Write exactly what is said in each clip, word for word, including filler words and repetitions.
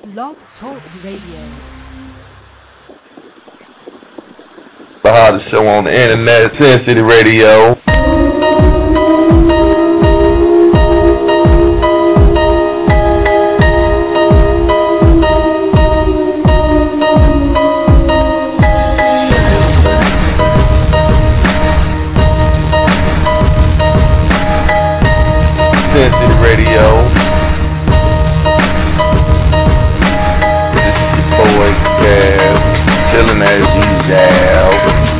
Blog Talk Radio. The hottest show on the internet, Sin City Radio. Sin City Radio. This is your boy Cass, chilling as usual.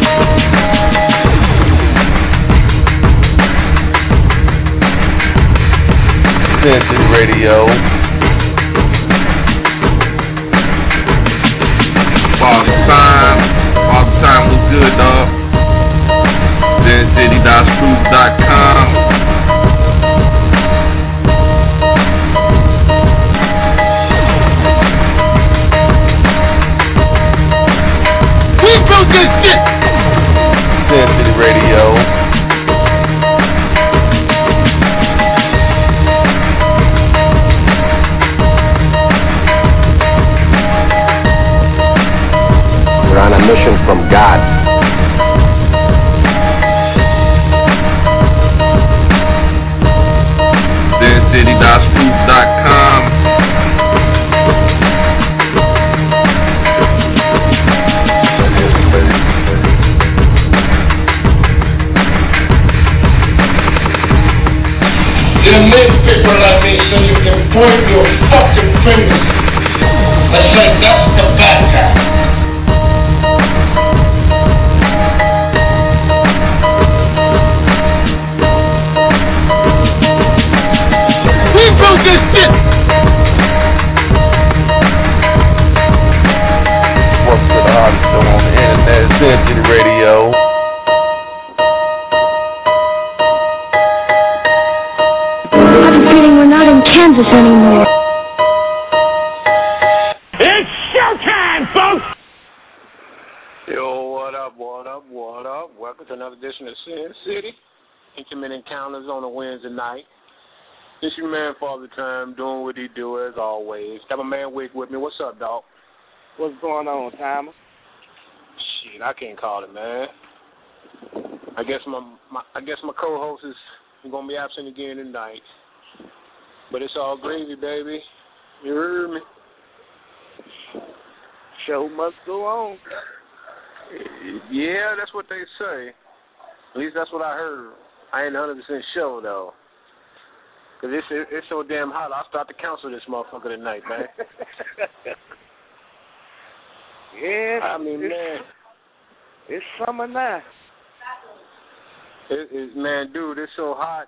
Sin City Radio. Father Time. Father Time was good, dog. Sin City dot screws dot com. We built this shit! Sin City Radio. We're on a mission from God. Sin City dot screws dot com. You make people like me so you can point your fucking fingers and say that's the bad guy. We built this shit! Welcome to the hottest show on the internet, Sin City Radio. We're not in Kansas anymore. It's showtime, folks! Yo, what up, what up, what up? Welcome to another edition of Sin City. Intimate Encounters on a Wednesday night. It's your man, Father Time, doing what he do as always. Got my man Wick with me. What's up, dog? What's going on, Timer? Shit, I can't call it, man. I guess my, my I guess my co-host is gonna be absent again tonight. But it's all gravy, baby. You heard me? Show must go on. Yeah, that's what they say. At least that's what I heard. I ain't one hundred percent sure, though. Because it's, it's so damn hot, I'll start to counsel this motherfucker tonight, man. Yeah, I mean, it's, man. It's summer now. It, it, man, dude, it's so hot.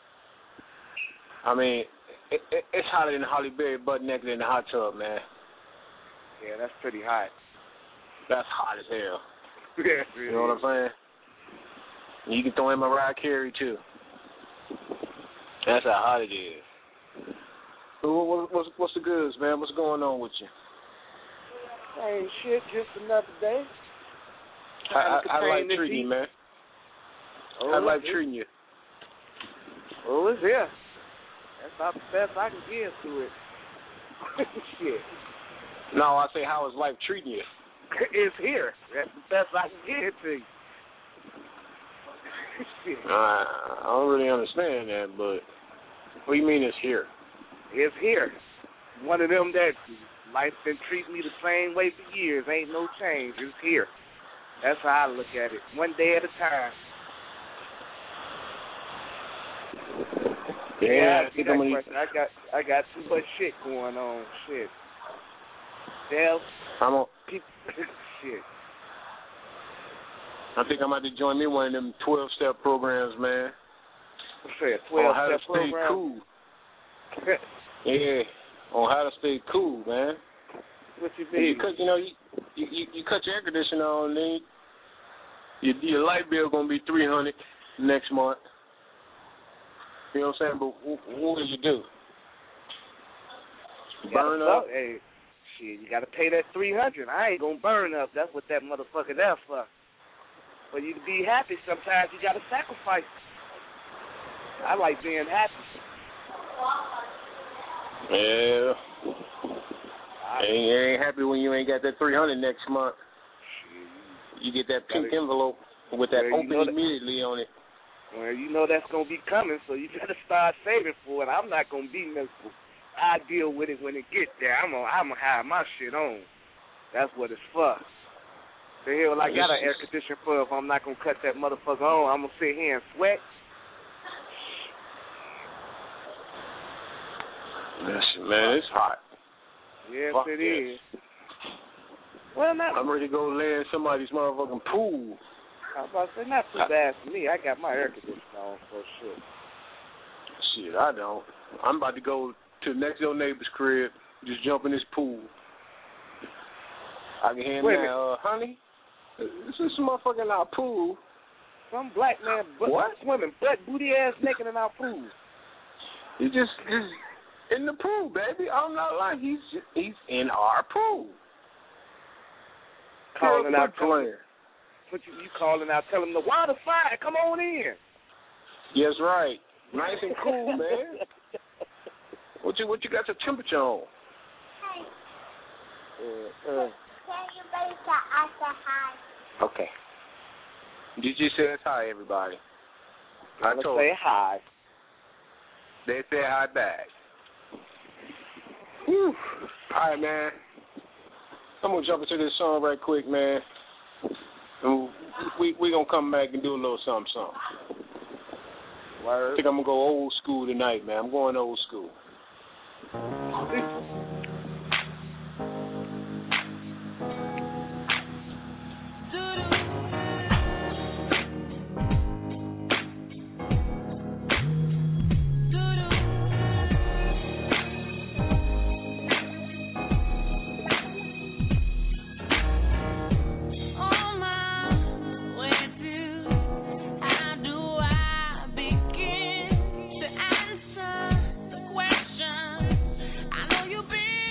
I mean, it, it, it's hotter than Holly Berry butt naked in the hot tub, man. Yeah, that's pretty hot. That's hot as hell. Yeah, you know what I'm saying? You can throw in Mariah Carey, too. That's how hot it is. So what, what's, what's the goods, man? What's going on with you? Ain't shit, just another day. How, how, how life treating you, man? Oh, how life it, treating you? Oh, it's here. That's about the best I can give to it. Shit. No, I say, how is life treating you? It's here. That's the best I can give to you. Shit. Uh, I don't really understand that, but what do you mean it's here? It's here. One of them that life's been treating me the same way for years. Ain't no change. It's here. That's how I look at it. One day at a time. Yeah, yeah I, I got I got too much shit going on. Shit. Hell, I'm on. Shit. I think I'm about to join me one of them twelve-step programs, man. What's that? twelve-step program? On how to stay cool. Yeah, on how to stay cool, man. What you mean? You cut, you know, you, you you cut your air conditioner on, then your your light bill gonna be three hundred next month. You know what I'm saying? But what, what do you do? You burn up? Hey, shit, you gotta pay that three hundred. I ain't gonna burn up. That's what that motherfucker there for. For you to be happy, sometimes you gotta sacrifice. I like being happy. Yeah. I I ain't, ain't happy when you ain't got that three hundred next month. You get that pink envelope with that well, open you know immediately that, on it. Well, you know that's going to be coming, so you got to start saving for it. I'm not going to be miserable. I deal with it when it gets there. I'm going I'm to have my shit on. That's what it's for. The hell I got an air conditioner for if I'm not going to cut that motherfucker on. I'm going to sit here and sweat. Listen, man, it's hot. Yes, Fuck it this. is. Well, not. I'm ready to go lay in somebody's motherfucking pool. I was about to say, not too bad for me. I got my air conditioner on for sure. Shit, I don't. I'm about to go to the next door neighbor's crib, just jump in this pool. I can hear him now, uh, honey, this is some motherfucker in our pool. Some black man butt, what? swimming butt booty ass naked in our pool. He just just in the pool, baby. I'm not lying. He's he's in our pool. Calling Girl, out, playing. Put you, you calling out, tell him the water fire. Come on in. Yes, right. Nice and cool, man. What you what you got your temperature on? Uh, uh. Okay. Did you say hi, everybody? I Let's told say you. hi. They say hi back. Whew. All right, man. I'm gonna jump into this song right quick, man. And we we gonna come back and do a little something, something. Word. I think I'm gonna go old school tonight, man. I'm going old school. Begin to answer the question. I know you've been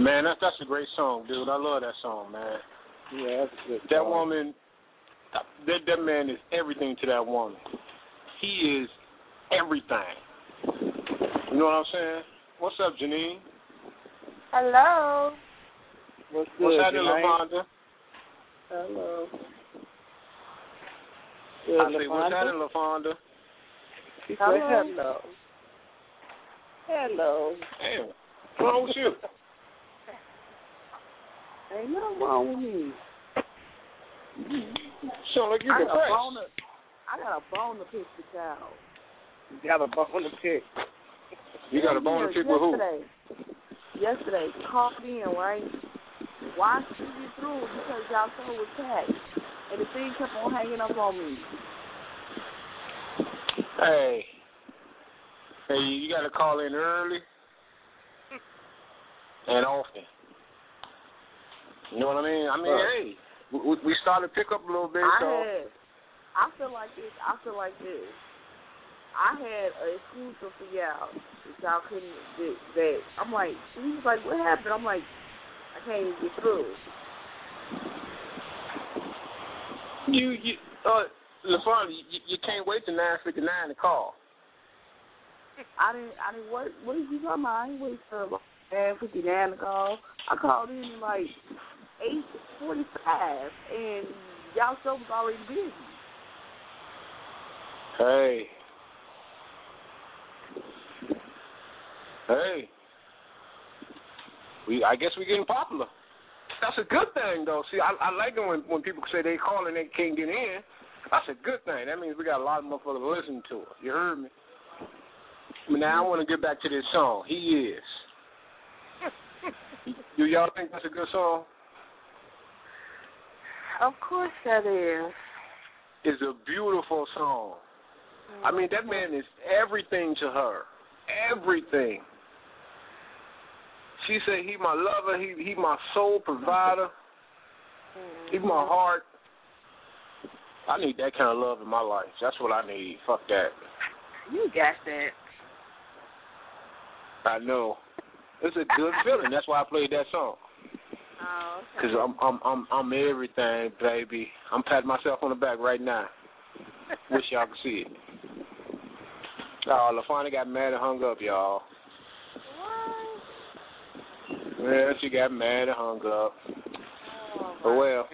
Man, that's that's a great song, dude. I love that song, man. Yeah, that's a good That song. woman, that that man is everything to that woman. He is everything. You know what I'm saying? What's up, Janine? Hello. What's good, What's happening, Janine? LaFonda? Hello. I Good, say, what's happening, LaFonda? She said Hello. hello. Hello. Damn, what's wrong with you? Ain't nothing wrong with me. Sound like you I got a depressed. bone to, I got a bone to pick with y'all. You got a bone to pick. You got a bone to pick with who? Yesterday, yesterday, called in, right? Why should you get through? Because y'all show was packed. And the thing kept on hanging up on me. Hey. Hey, you got to call in early and often. You know what I mean? I mean, Right. hey, we, we started to pick up a little bit, I so. had, I feel like this. I feel like this. I had an exclusive for y'all that y'all couldn't. That, that I'm like, he was like, "What happened?" I'm like, "I can't even get through." You, you, uh, LaFonda, you, you can't wait till nine fifty-nine to call. I didn't. I didn't wait. What did you talking about? I didn't wait till nine fifty-nine to call. I called in at like eight forty-five, and y'all show was already busy. Hey. Hey. We, I guess we're getting popular. That's a good thing, though. See, I, I like it when, when people say they call and they can't get in. That's a good thing. That means we got a lot of motherfuckers listening to us. You heard me? But now I want to get back to this song. He is. Do y'all think that's a good song? Of course that is. It's a beautiful song. I mean, that man is everything to her. Everything. She said he my lover, he he my soul provider, he my heart. I need that kind of love in my life. That's what I need. Fuck that. You got that. I know. It's a good feeling. That's why I played that song. Oh, okay. Cause I'm I'm I'm I'm everything, baby. I'm patting myself on the back right now. Wish y'all could see it. Oh, LaFonda got mad and hung up, y'all. Well, she got mad and hung up. Oh, oh well.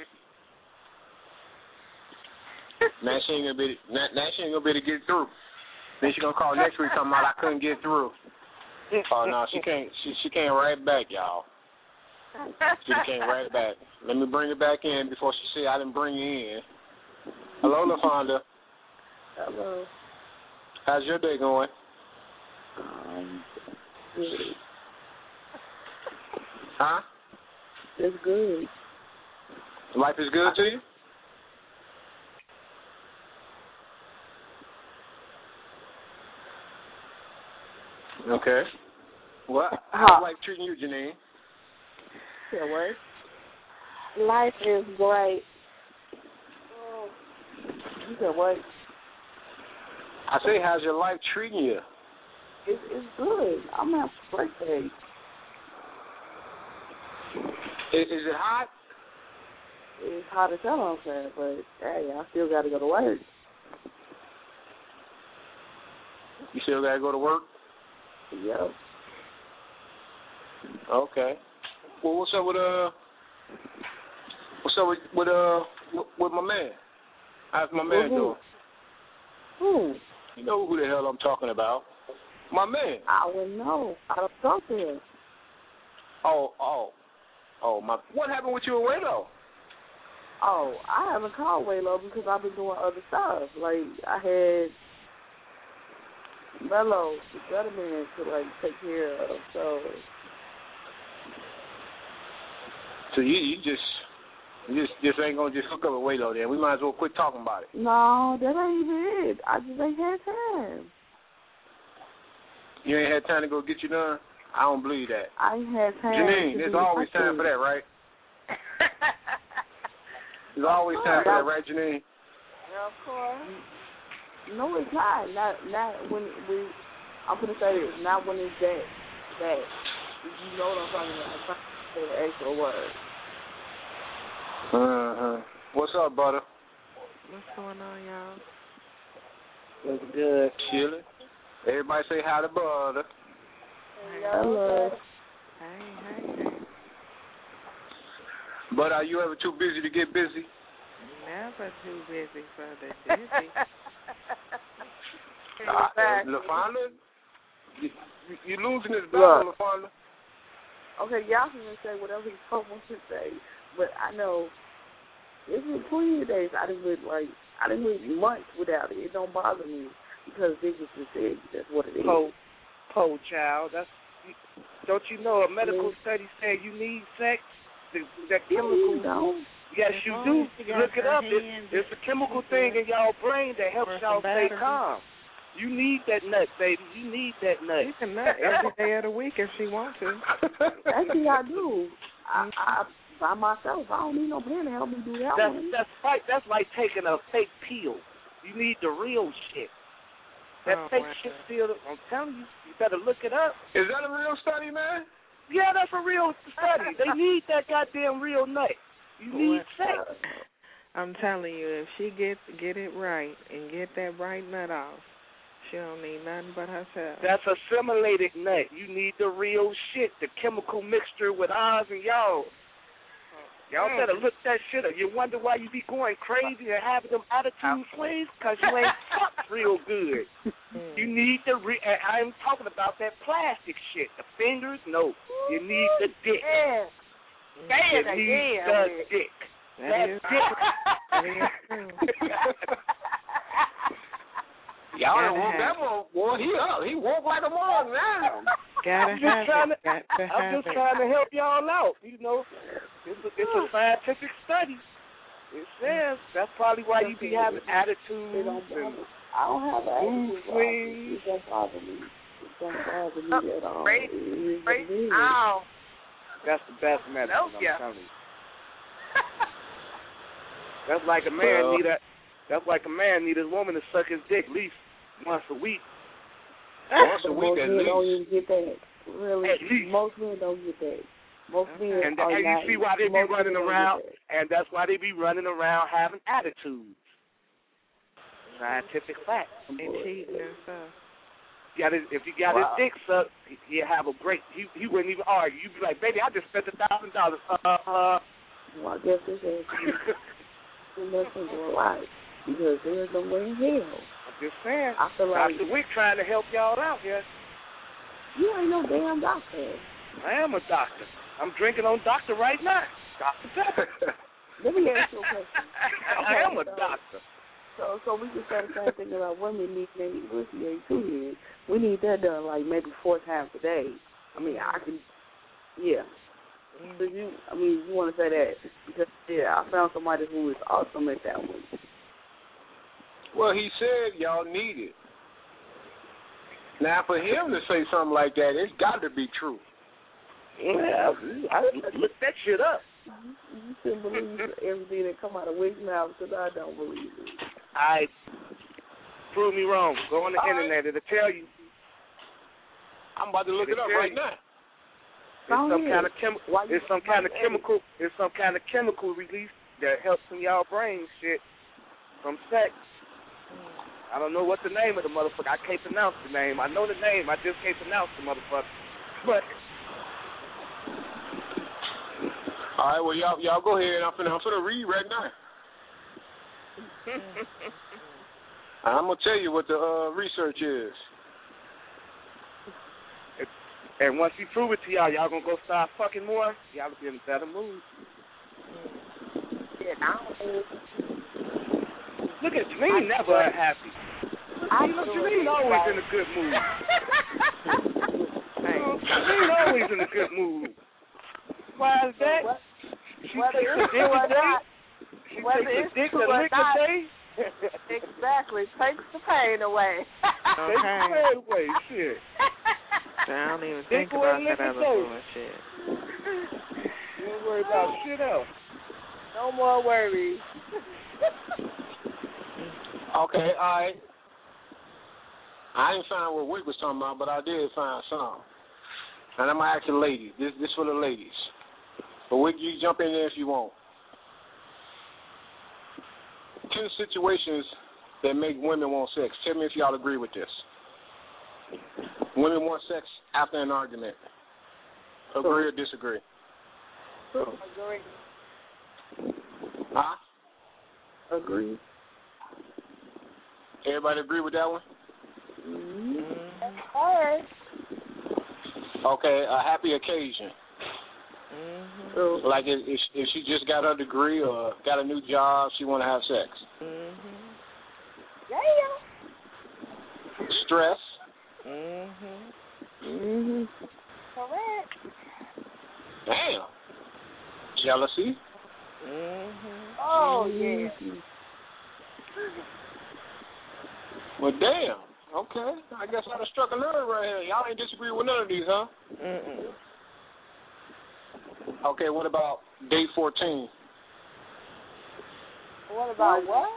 now she ain't gonna be now, now she ain't gonna be able to get through. Then she gonna call next week talking about I couldn't get through. Oh no, she can't she she can't write back, y'all. She can't write back. Let me bring it back in before she say I didn't bring you in. Hello, LaFonda. Hello. How's your day going? Um, good. Huh? It's good. Life is good to you? Okay. What? How's life treating you, Janine? Yeah, what? Life is great. Oh. You said what? I say, how's your life treating you? It's, it's good. I'm having a birthday. Is, is it hot? It's hot as hell outside, but hey, I still got to go to work. You still got to go to work? Yep. Okay. Well, what's up with uh? What's up with with uh with, with my man? How's my man Who? doing? Who? You know who the hell I'm talking about? My man. I wouldn't know. I don't talk to him. Oh, oh, oh my! What happened with you and Waylo? Oh, I haven't called Waylo because I've been doing other stuff. Like I had Mello, the other man, to like take care of. So, so you you just you just just ain't gonna just hook up with Waylo then? We might as well quit talking about it. no, that ain't even it. I just ain't had time. You ain't had time to go get you done? I don't believe that. I ain't had time. Janine, to there's do always nothing. time for that, right? There's always time for that, right, Janine? Of course. No, it's not. Not not when we. I'm gonna say this. Not when it's that that. You know what I'm talking about. say an extra word. Uh-huh. What's up, brother? What's going on, y'all? Looks good. Chilling. Everybody say hi to brother. Hello. Hey, hey, hey. But are you ever too busy to get busy? Never too busy for the busy. uh, LaFonda, you, you losing this battle, LaFonda. Okay, y'all can say whatever you want to say, but I know it's been twenty days. I didn't live like I didn't live months without it. It don't bother me because they just said that's what it is. Po, po child. That's don't you know a medical study said you need sex? The, that chemical. No, yes, you do. Look it up. It, it's a chemical thing in y'all brain that helps y'all stay calm. You need that nut, baby. You need that nut. She can nut every day of the week if she wants to. Actually, I do. I, I by myself. I don't need no pen to help me do that. That's one. that's like that's like taking a fake pill. You need the real shit. That oh, fake wow. shit still. I'm telling you, you better look it up. Is that a real study, man? Yeah, that's a real study. They need that goddamn real nut. You need sex. I'm telling you, if she get get it right and get that right nut off, she don't need nothing but herself. That's assimilated nut. You need the real shit, the chemical mixture with ours and y'all. Y'all better look that shit up. You wonder why you be going crazy and having them attitude swings? Because you ain't fucked real good. You need the re- I'm talking about that plastic shit. The fingers, no. You need the dick. Yeah. You need the dick. That is dick. That is true. Y'all don't want that one. Boy, he up. He walk like a mom now. Gotta I'm just have trying it. to, Got to I'm have just it. trying to help y'all out. You know, it's a, it's a scientific study. It says that's probably why you be having attitudes. It don't and bother. I don't have an mood attitude. swings. It don't bother me. It don't bother me at all. Break, It is break, what it is. ow. That's the best medicine. I'm Yeah. telling you. That's like a man Well, need a. That's like a man need his woman to suck his dick at least once a week. Once a But week most at men don't least. even get that. Really, At least. most men don't get that. Most Okay. men And, are and you not. see why they be most running men don't around, get that. and that's why they be running around having attitudes. Scientific fact. And cheating and stuff. Got his, if you got Wow. his dick sucked, he'd have a great. He he wouldn't even argue. You'd be like, baby, I just spent a thousand dollars. Uh uh. Well, I guess this is too much into a life because there's no way in hell. I'm just saying. I feel like Doctor Wick trying to help y'all out here. you ain't no damn doctor. I am a doctor. I'm drinking on doctor right now. Doctor Pepper. Let me ask you a question. I am a so, doctor. So, so we can say the same thing about women need maybe pussy every two years. We need that done like maybe four times a day. I mean, I can, yeah. So you, I mean, you want to say that because yeah, I found somebody who is awesome at that one. Well, he said y'all need it. Now, for him to say something like that, it's got to be true. Yeah, I look that shit up. You shouldn't believe everything that come out of Wick's mouth because I don't believe it. I prove me wrong. Go on the All internet; it'll tell you. I'm about to look it up right now. It's Oh, some yeah. kind of chemical. Why you- It's some why kind of you chemical. It's some kind of chemical release that helps in y'all brain shit from sex. I don't know what the name of the motherfucker. I can't pronounce the name. I know the name. I just can't pronounce the motherfucker. But All right, well, y'all y'all go ahead. I'm finna, I'm finna read right now. I'm going to tell you what the uh, research is. and once he prove it to y'all, y'all gonna go start fucking more. Y'all will be in a better mood. Yeah, now. Look at Janine, never unhappy. I You know, Janine always in a good mood. Janine always in a good mood. Why is that? What- She whether takes a it's dick true a or day. not, She whether takes it's a dick true a or lick a not. day. Exactly. Takes the pain away. Take the pain away, shit. I don't even Dick think or about lick that a other day. bullshit. You don't worry about shit else. No more worries. Okay, all right. I didn't find what Wick was talking about, but I did find some. And I'm going to ask the ladies. This this for the ladies. But we, you jump in there if you want. Ten situations that make women want sex. Tell me if y'all agree with this. Women want sex after an argument. Agree or disagree? Agree. Huh? Agree. Everybody agree with that one? Mm-hmm. All right. Okay, a happy occasion. Mm-hmm. Like if, if if she just got her degree or got a new job, she want to have sex. Mm-hmm. Yeah. Stress. Mm-hmm. Mm-hmm. Correct. Damn. Jealousy. Mm-hmm. Oh, yeah. Well, damn. Okay. I guess I done struck a nerve right here. Y'all ain't disagree with none of these, huh? Mm-mm. Okay, what about day fourteen? What about what?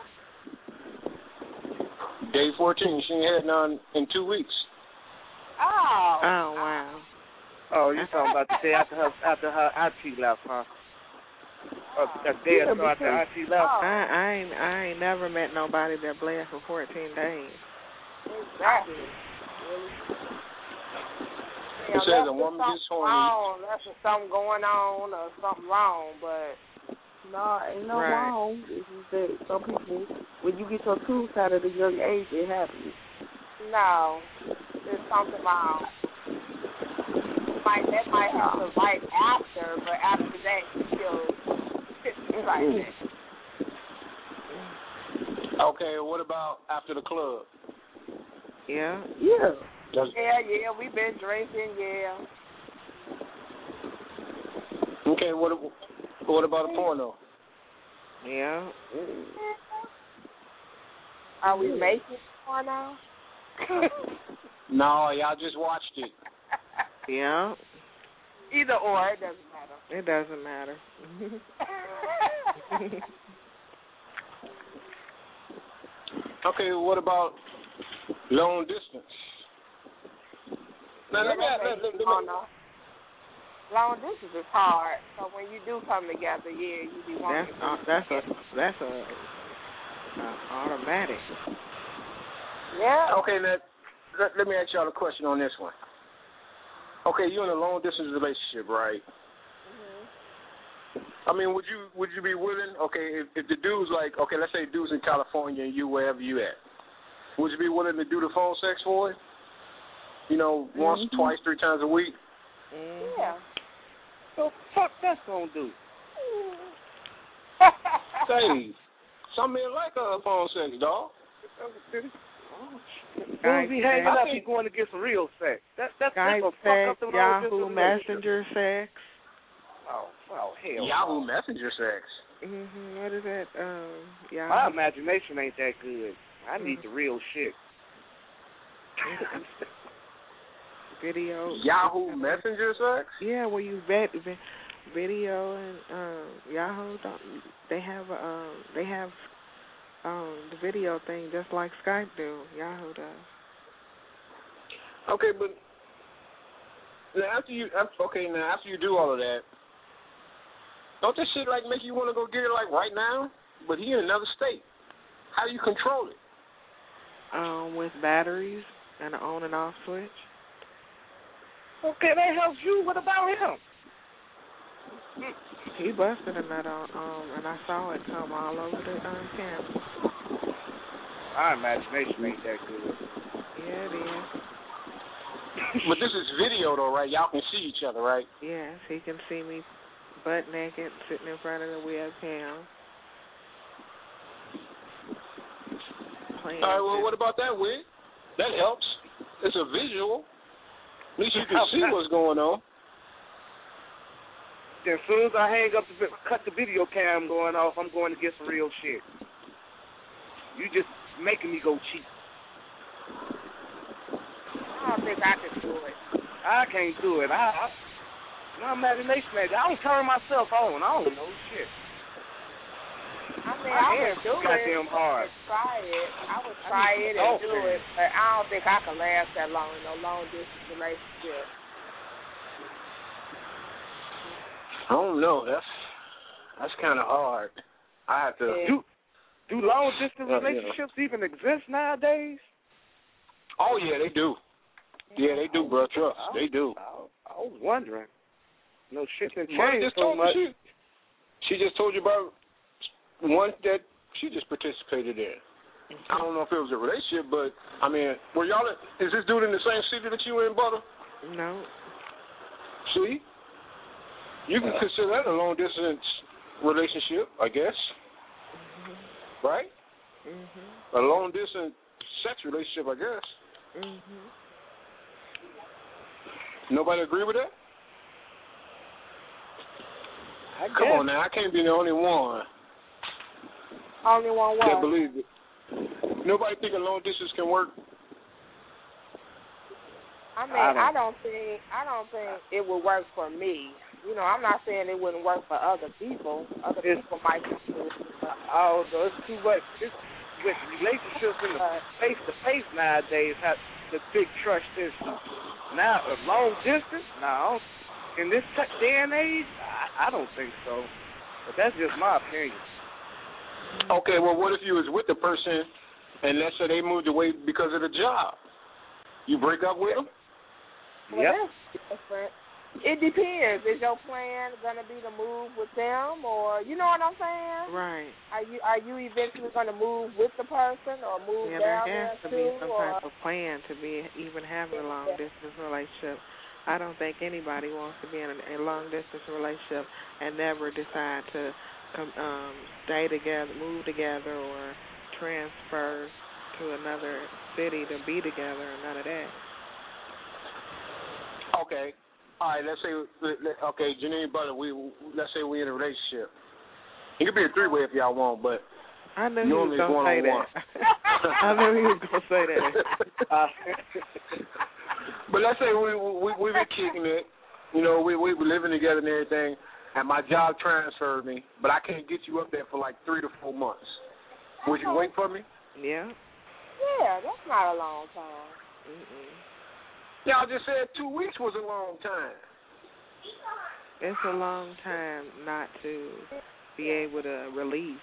Day fourteen. She ain't had none in two weeks. Oh. Oh, wow. Oh, you talking about the day after her after her auntie left, huh? A, a day or so after auntie left. I, I ain't I ain't never met nobody that bled for fourteen days. Exactly. It says a woman gets horny. Unless there's something going on or something wrong, but no, ain't no Right. wrong. It's just that some people, when you get your tooth out at a young age, it happens. No, there's something wrong. Like that might happen right after, but after that, you still it's like that. Okay, what about after the club? Yeah. Yeah. Does, Yeah, yeah, we've been drinking, yeah. okay, what what about a porno? Yeah. Are we making one now? No, y'all just watched it. Yeah. Either or, it doesn't matter. It doesn't matter. Okay, what about long distance? Now, let me, let, let, let me, oh, no. Long distance is hard, so when you do come together, yeah, you be wanting That's uh, that's a that's a uh, automatic. Yeah. Okay, let, let, let me ask y'all a question on this one. Okay, you're in a long distance relationship, right? Mm-hmm. I mean, would you would you be willing? Okay, if, if the dude's like, okay, let's say dude's in California and you wherever you at, would you be willing to do the phone sex for it? You know, once, Mm-hmm. twice, three times a week. Mm-hmm. Yeah. So fuck that's gonna do. Say, some men like uh, phone sex, dog. Dudes be hanging up and going to get some real sex. That, that's Skype that's gonna fuck up sex, the long Yahoo distance Messenger sex. Oh, oh hell. Yahoo no. Messenger sex. Mhm. What is that? Um, Yahoo. My imagination ain't that good. I need Mhm. the real shit. Video. Yahoo Messenger sex? Yeah, where you vet, vet video and um, Yahoo. Don't, they have a, um, they have um, the video thing just like Skype do. Yahoo does. Okay, but now after you okay now after you do all of that, don't this shit like make you want to go get it like right now? But he in another state. How do you control it? Um, with batteries and an on and off switch. Okay, that helps you. What about him? He busted a nut on, um, and I saw it come all over the um, campus. My imagination ain't that good. Yeah, it is. But this is video though, right? Y'all can see each other, right? Yes, he can see me butt naked sitting in front of the webcam. Playing All right, well, what about that, Wig? That helps. It's a visual. At least you can see what's going on. As soon as I hang up, the, cut the video cam going off, I'm going to get some real shit. You just making me go cheap. I don't think I can do it. I can't do it. I, I my imagination, I don't turn myself on. I don't know shit. I mean, My I hands would do goddamn it. hard. I would try it. I would try it and do it, but I don't think I can last that long in a long distance relationship. I don't know. That's that's kind of hard. I have to. Yeah. Do do long distance Uh, relationships yeah. even exist nowadays? Oh yeah, they do. Yeah, they do, bro. Trust, I, they do. I, I was wondering. No shit done Mike changed just so told much. Me she, she just told you about one that she just participated in. I don't know if it was a relationship, but I mean, were y'all? Is this dude in the same city that you in, Butter? No. See, you can consider that a long distance relationship, I guess. Mm-hmm. Right? Mm-hmm. A long distance sex relationship, I guess. Mm-hmm. Nobody agree with that? I Come guess. on now, I can't be the only one. Only one what? That believes it. Nobody think a long distance can work? I mean, I don't, I don't think I don't think it would work for me. You know, I'm not saying it wouldn't work for other people. Other it's, people might just do it. Oh, so it's too much. It's, with relationships in the face to face nowadays, have the big trust issue. Now, a long distance, no. In this day and age, I, I don't think so. But that's just my opinion. Okay, well, what if you was with the person and let's say they moved away because of the job? You break up with them? Well, yep. That's different. It depends. Is your plan gonna be to move with them, or you know what I'm saying? Right. Are you are you eventually gonna move with the person, or move yeah, down there has there to too, be some or? type of plan to be even having a long distance relationship. I don't think anybody wants to be in a, a long distance relationship and never decide to come um, stay together, move together, or transfer to another city to be together, or none of that. Okay. All right, let's say, okay, Janine Butter, we, let's say we're in a relationship. It could be a three-way if y'all want, but I knew he normally was going to say that. I knew he was going to say that. uh, but let's say we, we, we've been kicking it. You know, we, we were living together and everything, and my job transferred me, but I can't get you up there for like three to four months. Would you wait for me? Yeah. Yeah, that's not a long time. Mm-mm. Y'all just said two weeks was a long time. It's a long time not to be able to release.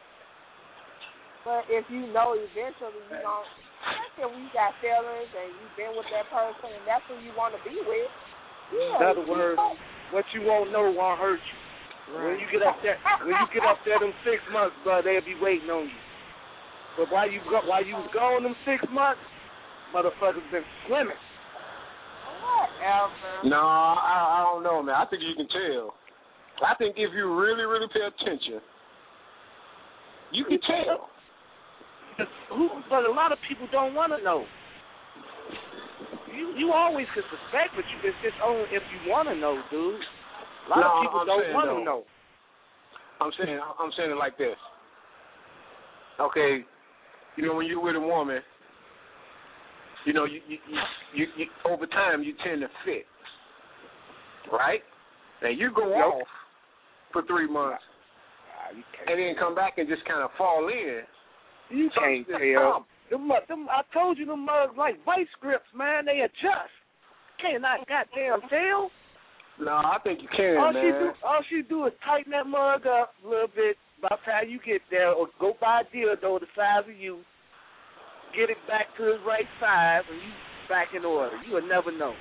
But if you know eventually you don't, especially if you got feelings and you've been with that person and that's who you want to be with, yeah. In other words, what you won't know won't hurt you. Right. When you get up there, when you get up there, them six months, bro, they'll be waiting on you. But while you go, while you was gone them six months, motherfuckers been swimming. Whatever. No, I, I don't know, man. I think you can tell. I think if you really, really pay attention, you can tell. Who, but a lot of people don't want to know. You you always can suspect, but you, it's just only if you want to know, dude. A lot no, of people I'm don't want to know. I'm saying, I'm saying it like this. Okay, you know when you're with a woman, you know you you, you you you over time you tend to fit, right? And you go Nope. off for three months, and then come back and just kind of fall in. You can't tell. Them, them, I told you them mugs like vice grips, man. They adjust. Can't not goddamn tell. No, I think you can, all man. She do, all she do is tighten that mug up a little bit by the time you get there, or go buy a dildo the size of you, get it back to its right size, and you back in order. You will never know.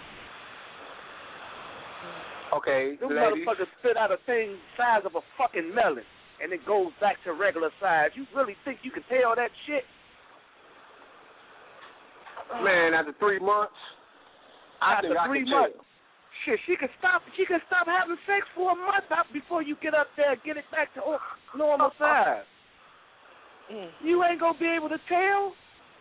Okay, them ladies. motherfuckers spit out a thing size of a fucking melon, and it goes back to regular size. You really think you can tell that shit? Man, after three months, I after think I three can months. tell. Shit, she can stop. She can stop having sex for a month before you get up there and get it back to normal size. Mm. You ain't gonna be able to tell.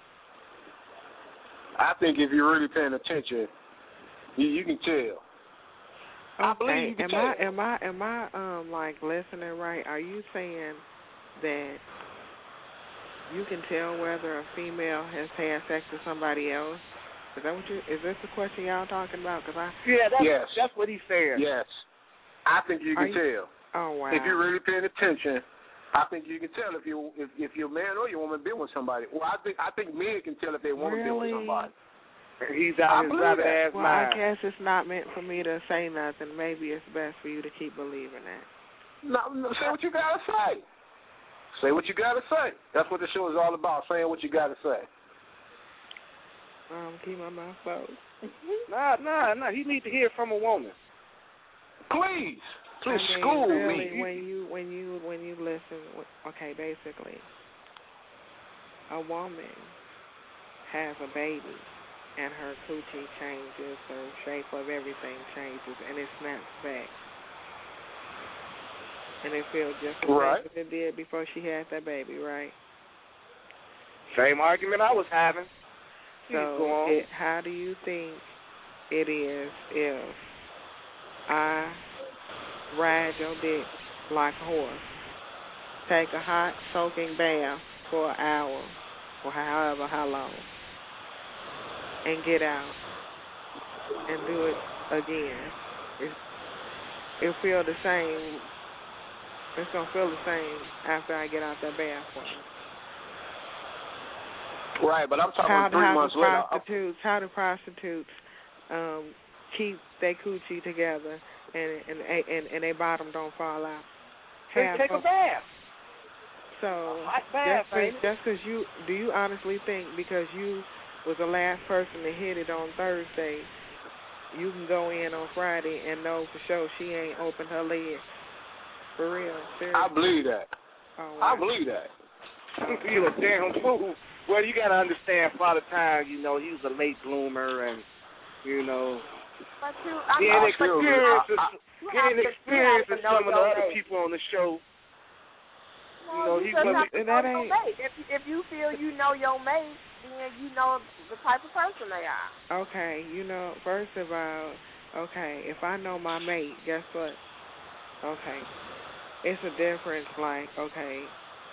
I think if you're really paying attention, you, you can tell. Okay. I believe you can am tell. I am I am I um like listening right? Are you saying that you can tell whether a female has had sex with somebody else? Is that what you? Is this the question y'all talking about? Cause I yeah, that's, yes. that's what he's saying. Yes, I think you can you, tell. Oh wow! If you're really paying attention, I think you can tell if you if, if your man or your woman been with somebody. Well, I think I think men can tell if their woman really? been with somebody. He's out his rabbit ass well, mind. I guess it's not meant for me to say nothing. Maybe it's best for you to keep believing that. No, no, say what you gotta say. Say what you gotta say. That's what the show is all about, saying what you gotta say. Um, keep my mouth closed. Nah, nah, nah. He need to hear from a woman. Please. Please I mean, school really, me. when you when you when you listen, okay, basically, a woman has a baby, and her coochie changes, her shape of everything changes, and it snaps back, and it feels just the right. way that it did before she had that baby, right? Same argument I was having. So, it, how do you think it is if I ride your dick like a horse, take a hot soaking bath for an hour or however how long, and get out and do it again? It it'll feel the same. It's gonna feel the same after I get out that bath for you. Right, but I'm talking how, three how months do later. prostitutes, how do prostitutes um, keep their coochie together and and and, and their bottom don't fall out? They take a bath. So a hot bath, just because you do you honestly think because you was the last person to hit it on Thursday, you can go in on Friday and know for sure she ain't opened her lid? For real, seriously. I believe that. Oh, wow. I believe that. You a damn fool. Well, you got to understand, Father Time, you know, he was a late bloomer, and, you know, but you, I getting know, experience, but you, getting to, experience with some of the other mate. people on the show. Well, you know, he you just was have to know your mate. If, if you feel you know your mate, then you know the type of person they are. Okay, you know, first of all, okay, if I know my mate, guess what? Okay, it's a difference, like, okay,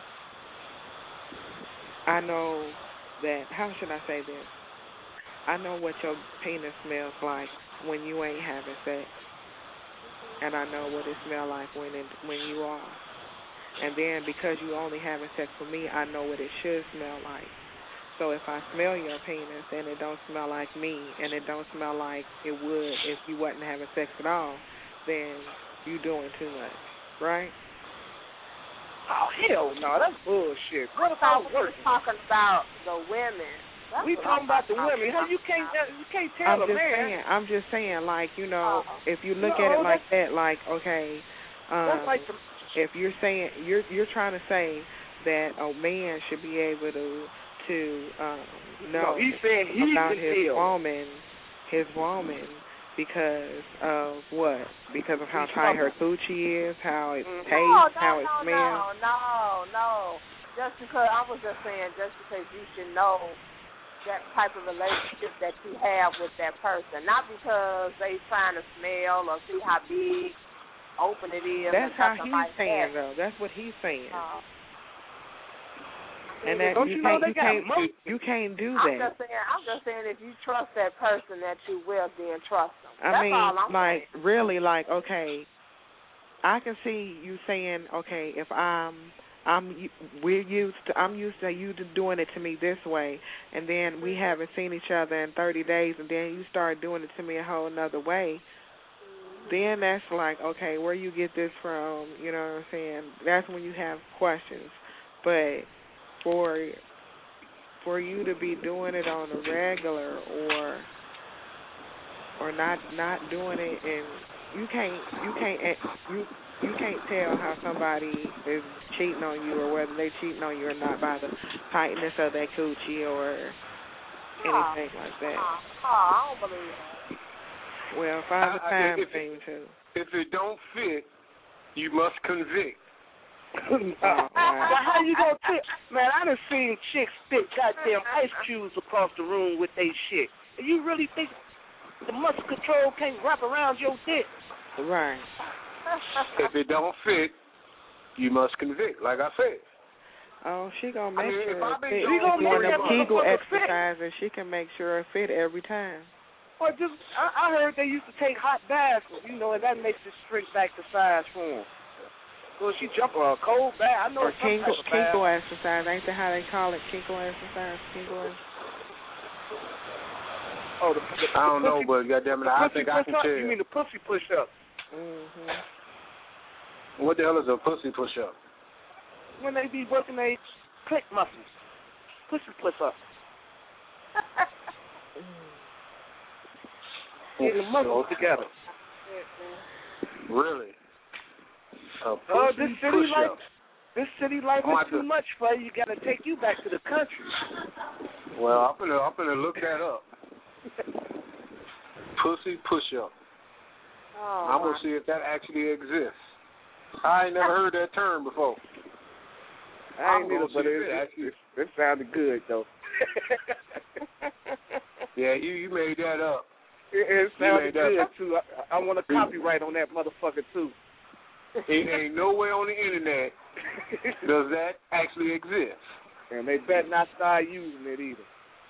I know that, how should I say this? I know what your penis smells like when you ain't having sex. And I know what it smells like when it, when you are. And then because you only having sex with me, I know what it should smell like. So if I smell your penis and it don't smell like me and it don't smell like it would if you wasn't having sex at all, then you doing too much, right? Oh, hell no, that's bullshit. What about about we're talking about the women? That's we talking about the women. How you can't you can't tell I'm a just man. saying, I'm just saying, like, you know, uh, if you look no, at it like that, like, okay, um, that's like the, if you're saying you're you're trying to say that a man should be able to to um, know no, he said he about can his tell. woman, his woman. Because of what? Because of how tight her coochie is, how it no, tastes, no, how it no, smells? No, no, no. Just because, I was just saying, just because you should know that type of relationship that you have with that person. Not because they trying to smell or see how big, open it is. That's how he's like saying, that. though. That's what he's saying. Uh, And that don't you, you know can't, they you, got can't, money? you can't do I'm that. just saying. I'm just saying. If you trust that person that you will, then trust them. I That's mean, all I'm like, saying. really, like, okay, I can see you saying, okay, if I'm, I'm, we're used to, I'm used to you doing it to me this way, and then we haven't seen each other in thirty days, and then you start doing it to me a whole another way. Then that's like, okay, where you get this from? You know what I'm saying? That's when you have questions. But for for you to be doing it on a regular or or not not doing it, and you can't you can't you you can't tell how somebody is cheating on you or whether they cheating on you or not by the tightness of their coochie or anything like that. Oh, oh, I don't believe that. Well, Father I- I- Time if, thing too. If it don't fit, you must convict. Oh, well, how you gonna tip? Man, I done seen chicks spit goddamn ice cubes across the room with they shit. And you really think the muscle control can't wrap around your dick? Right. If it don't fit, you must convict, like I said. Oh, she gonna make I mean, sure if I it been fit. doing If you more in than the one Kegel motherfucker fit. exercises, she can make sure it fit every time. Well, just I, I heard they used to take hot baths, you know, and that makes it shrink back to size for them. So she jump a cold bath. I know Or some Kegel, type of Kegel bath. exercise, ain't that how they call it? Kegel exercise, Kegel exercise. Oh, the, the, I don't the know, pussy, but goddamn it, the I pussy think I push can up? tell. You mean the pussy push up? Mhm. What the hell is a pussy push up? When they be working their click muscles. Pussy push up. Getting the muscles together. Really? A pussy Oh, this city push life, up. this city life I'm is about too to- much for you. You got to take you back to the country. Well, I'm gonna I'm gonna look that up. Pussy push up. Oh, I'm gonna see if that actually exists. I ain't never heard that term before. I I'm ain't neither, gonna but see it, if it it, actually. it, it sounded good though. Yeah, you you made that up. It, it You sounded made that good up. too. I, I want a copyright on that motherfucker too. It ain't nowhere on the internet does that actually exist. And they better not start using it either.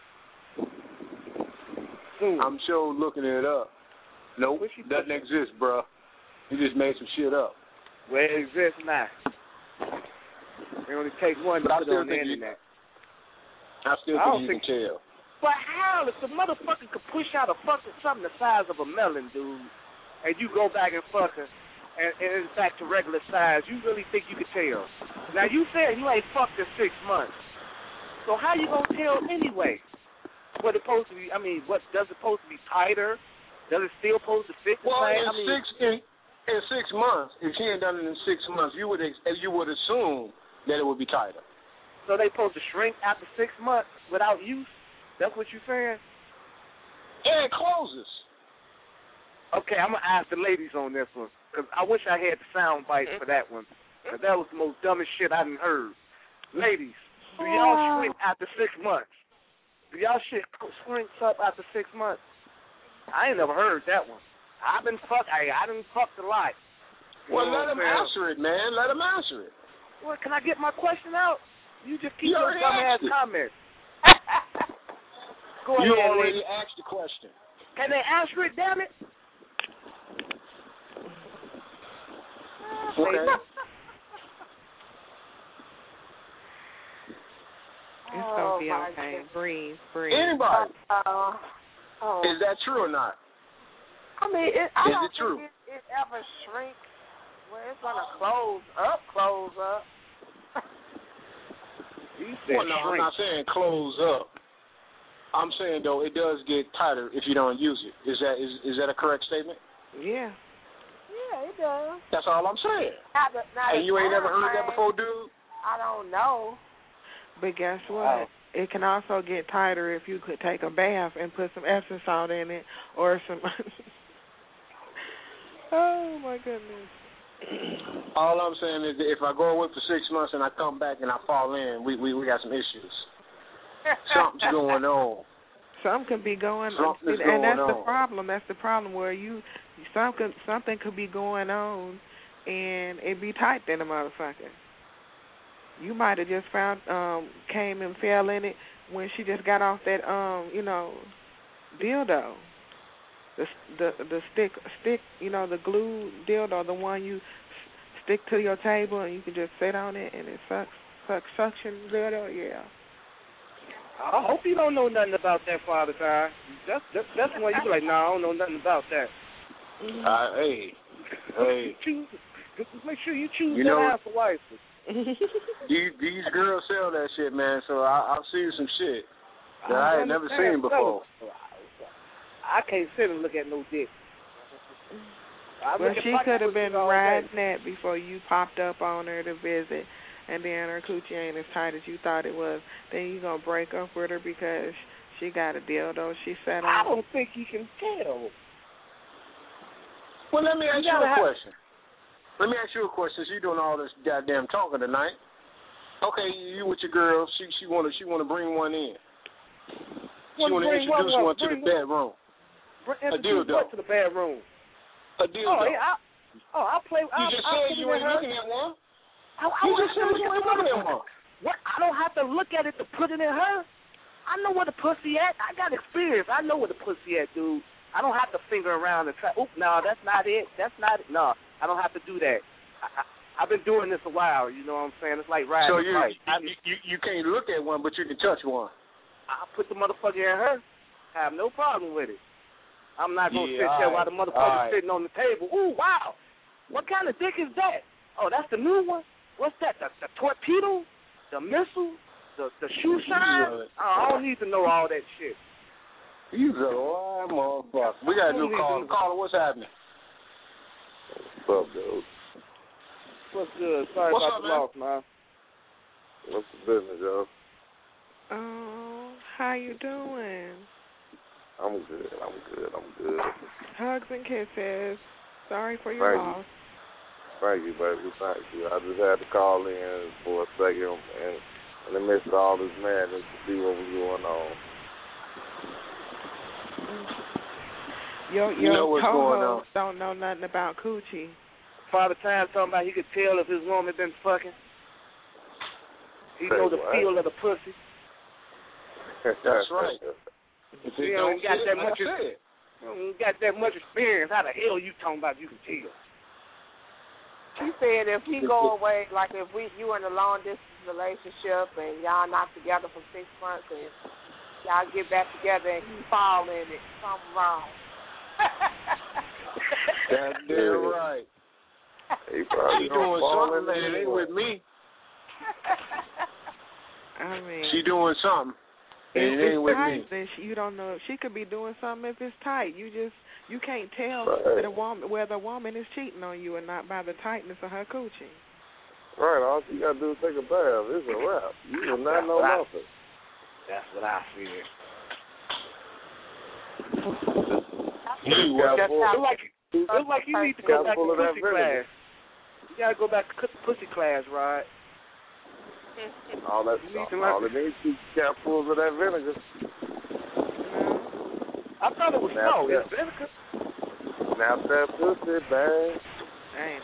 Soon. I'm sure looking it up. Nope, doesn't exist, bruh. You just made some shit up. Well, it exists now. It only take one to But I put it still on the think you- internet. I still I think don't you think- can tell. But how if the motherfucker could push out a fucking something the size of a melon, dude, and you go back and fuck her, and, and it's back to regular size, you really think you could tell? Now you said you ain't fucked in six months, so how you gonna tell anyway? What it supposed to be? I mean, what does it supposed to be tighter? Does it still supposed to fit the Well, same? in I mean, six in, in six months, if she ain't done it in six months, you would ex- you would assume that it would be tighter. so they supposed to shrink after six months without use? That's what you saying? And it closes. Okay, I'm gonna ask the ladies on this one because I wish I had the sound bite for that one. Cause that was the most dumbest shit I done heard. Ladies, do y'all shrink after six months? Do y'all shit shrink up after six months? I ain't never heard that one. I've been fucked. I I done fucked a lot. You Well, know let what him I'm saying? answer it, man. Let him answer it. Well, can I get my question out? You just keep You your already dumb ass asked it. comments. Go You ahead, already lady. asked the question. Can they answer it? Damn it. Okay. It's Oh, gonna be my okay. goodness. Breathe, breathe. Anybody? Uh, oh. Is that true or not? I mean, it, I Is don't it true? think it, it ever shrinks. Well, it's gonna close up, close up. You said Well, no, I'm shrink. not saying close up. I'm saying though it does get tighter if you don't use it. Is that is is that a correct statement? Yeah. Yeah, it does. That's all I'm saying. Not the, not And the you ain't never time heard that frame. before, dude? I don't know. But guess what? Wow. It can also get tighter if you could take a bath and put some Epsom salt in it or some. Oh my goodness. All I'm saying is that if I go away for six months and I come back and I fall in, we we, we got some issues. Something's going on. Some could be going on, Something's and that's going the on. problem. That's the problem where you something something could be going on, and it be tight in a motherfucker. You might have just found um came and fell in it when she just got off that um you know dildo, the the the stick stick you know the glue dildo, the one you stick to your table and you can just sit on it and it sucks sucks suction dildo. Yeah. I hope you don't know nothing about that, Father Time. That's that's that's the one you be like, no, nah, I don't know nothing about that. Mm-hmm. Uh, hey, hey. choose, just make sure you choose You that know- answer wisely. These, these girls sell that shit, man. So I, I'll see you some shit that I, I ain't never understand, seen before. fellas. I can't sit and look at no dick. I Well, look at she my could have been all day. riding that before you popped up on her to visit, and then her coochie ain't as tight as you thought it was. Then you gonna break up with her because she got a dildo she sat I on. don't think you can tell. Well, let me ask You you, gotta a have- question. Let me ask you a question. Since you're doing all this goddamn talking tonight, okay, you with your girl, she she wanna she wanna bring one in. She Wanna wanna bring introduce one, one to the bring one. bedroom. Bring- A introduce dildo. what to the bedroom? A dildo. Oh, yeah, I, oh, I'll play. You I'll, just I'll said put you it in ain't her. looking at one. I, I You won't just have said to you look ain't at looking the at one. What? I don't have to look at it to put it in her. I know where the pussy at. I got experience. I know where the pussy at, dude. I don't have to finger around and try. Oop, no, that's not it. That's not it. No, I don't have to do that. I, I, I've been doing this a while. You know what I'm saying? It's like riding So a you, bike. I, you you you can't look at one, but you can touch one. I put the motherfucker in her. I have no problem with it. I'm not gonna Yeah, sit there right. while the motherfucker's right. sitting on the table. Ooh, wow. What kind of dick is that? Oh, that's the new one? What's that? The, the torpedo? The missile? The the shoe shine? Oh, I don't need to know all that shit. You a lying motherfucker. We got a new caller. Caller, what's happening? What's up, dude? What's good? Sorry What's about up, the man? loss, man. What's the business, yo? Oh, how you doing? I'm good. I'm good. I'm good. Hugs and kisses. Sorry for your Thank you. loss. Thank you, baby. Thank you. I just had to call in for a second and in the midst of all this madness to see what was going on. Your, You your know what's going on. co-host don't know nothing about coochie. Father Time talking about he could tell if his woman been fucking. He Say know the what? feel of the pussy. That's right. If You it know, don't you got fit, that like much. I said. You know, you got that much experience. How the hell you talking about you can tell? He said if he go away, like if we you in a long distance relationship and y'all not together for six months and y'all get back together and he fall in it, something wrong. That's damn right. He probably She gonna doing fall something, in and it ain't with me. I mean, She doing something, and if it ain't it's with tight, me. then she, you don't know. She could be doing something if it's tight. You just you can't tell Right. that a woman whether a woman is cheating on you or not by the tightness of her coochie. Right, all you gotta do is take a bath. It's a wrap. You will not know Right. nothing. That's what I feel. You got what? full- It's like it's like you need to go got back full to of that pussy vinegar. class. You gotta go back to pussy class, right? All that, You need to all learn- it needs is capfuls of that vinegar. I thought it was Snap snow. that. It's vinegar. Snap that pussy, bang. Ain't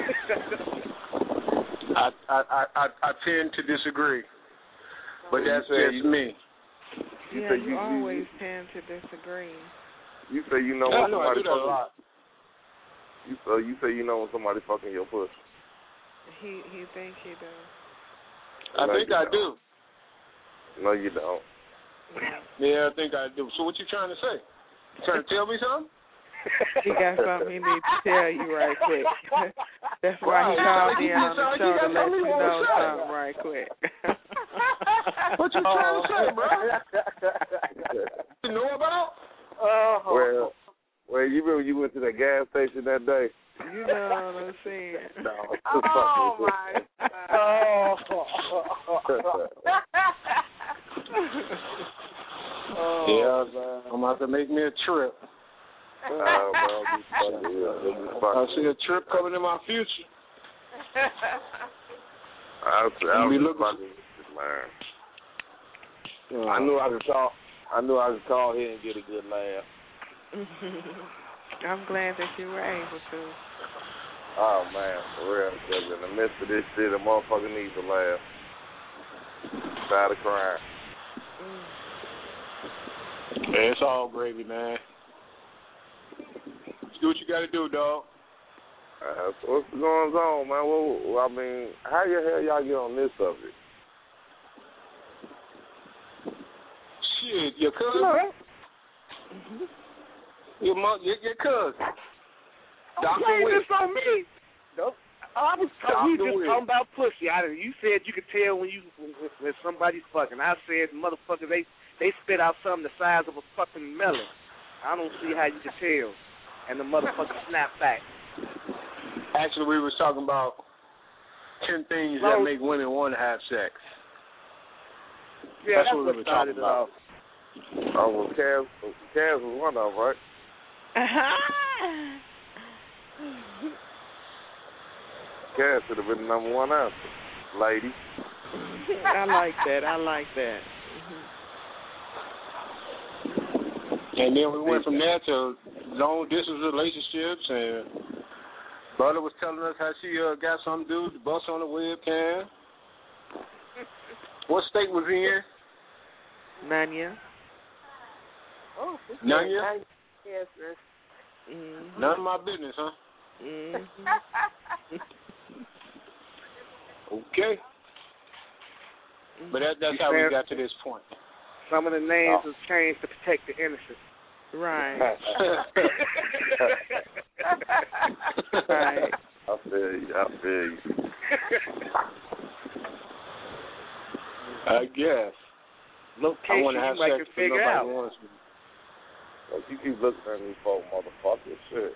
I, I, I, I, I tend to disagree, but that's You say just you- me. You yeah, say you, you, you, always tend to disagree. you say you know I when know I somebody do that a fucking. lot. You so you say you know when somebody fucking your pussy. He he thinks he does. I No, think you I don't. do. No, you don't. Yeah, I think I do. So what you trying to say? Trying to tell me something? He got something he needs to tell you right quick. That's why he Right. called He in on just the like he show to got let something you he wanna know say. something right quick. What you trying to say, bro? You know about? Oh. Well, well, you remember you went to that gas station that day? You know what I'm saying? No. Oh my Oh. Oh, yeah, man. I'm about to make me a trip. Oh, man, be fucking, yeah, I see a trip coming in my future. I was, I You be was looking- fucking, man. I knew I could call. I knew I could call here and get a good laugh. I'm glad that you were able to. Oh man, for real. Because in the midst of this shit, a motherfucker needs to laugh. Tired of crying. Man, it's all gravy, man. Do what you got to do, dog. Uh, so what's going on, man? Well, I mean, how the hell y'all get on this subject? Shit, your cousin? Mm-hmm. Your mom, your, your cousin. Doctor Blame Will. this on me. Nope. I was talking, we Doctor just Will. talking about pussy. I, you said you could tell when you when, when somebody's fucking. I said, motherfucker, they they spit out something the size of a fucking melon. I don't see how you can tell. And the motherfucker snap back. Actually, we was talking about ten things No. that make women want to have sex. Yeah, That's that's, what what we were started talking it off. Oh, well, Kaz, Kaz was one of them, right? Kaz should have been the number one answer, lady. I like that. I like that. And then we went from there to long distance relationships, and brother was telling us how she uh, got some dude to bust on the webcam. What state was he in? Nanya. Oh, None ya? Yes, sir. Mm-hmm. None of my business, huh? Mm-hmm. Okay. But that, that's how we got to this point. Some of the names oh. have changed to protect the innocent. Right. Right. I feel you. I feel you. I guess. Location, I want to have you might sex, can figure out. Wants me. Like, you keep looking at me for motherfucker shit.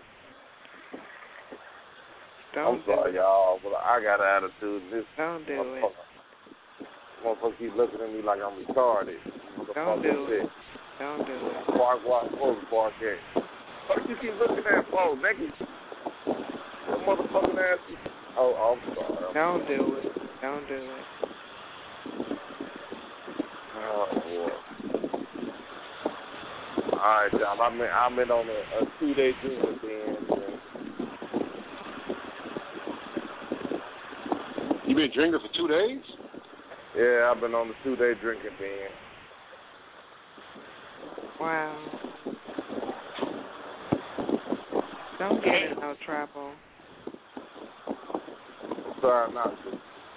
Don't I'm sorry, do y'all, but I got an attitude. This Don't do motherfucker, it. Motherfucker keep looking at me like I'm retarded. Don't do shit. it. Don't do it. Bark, walk, close, bark, at. What you keep looking at for, nigga? What motherfucking ass? Oh, I'm sorry. Don't do it. Don't do it. Oh, boy. All right, y'all. I'm in, I'm in on a, a two-day drinking binge. You been drinking for two days? Yeah, I've been on the two-day drinking binge. Wow. Don't get in no trouble. Sorry, not to.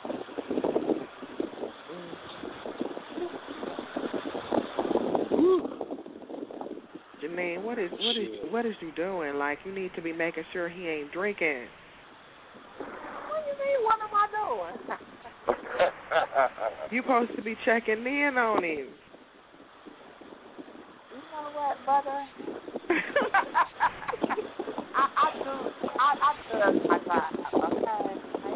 Janine, what is what is what is you doing? Like, you need to be making sure he ain't drinking. What do you mean? What am I doing? You supposed to be checking in on him. You know what, brother? I, I do. I, I judge my vibe. Okay.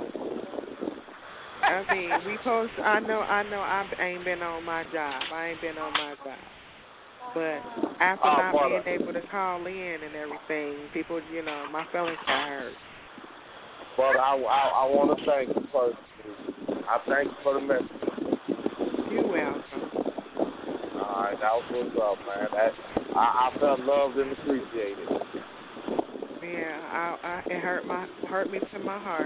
I mean, we post. I know. I know. I ain't been on my job. I ain't been on my job. But after oh, not brother. being able to call in and everything, people, you know, my feelings got hurt. But I, I, I want to thank you first. I thank you for the message. You're welcome. All right, that was what's up, man. That, I, I felt loved and appreciated. Yeah, I, I, it hurt my hurt me to my heart.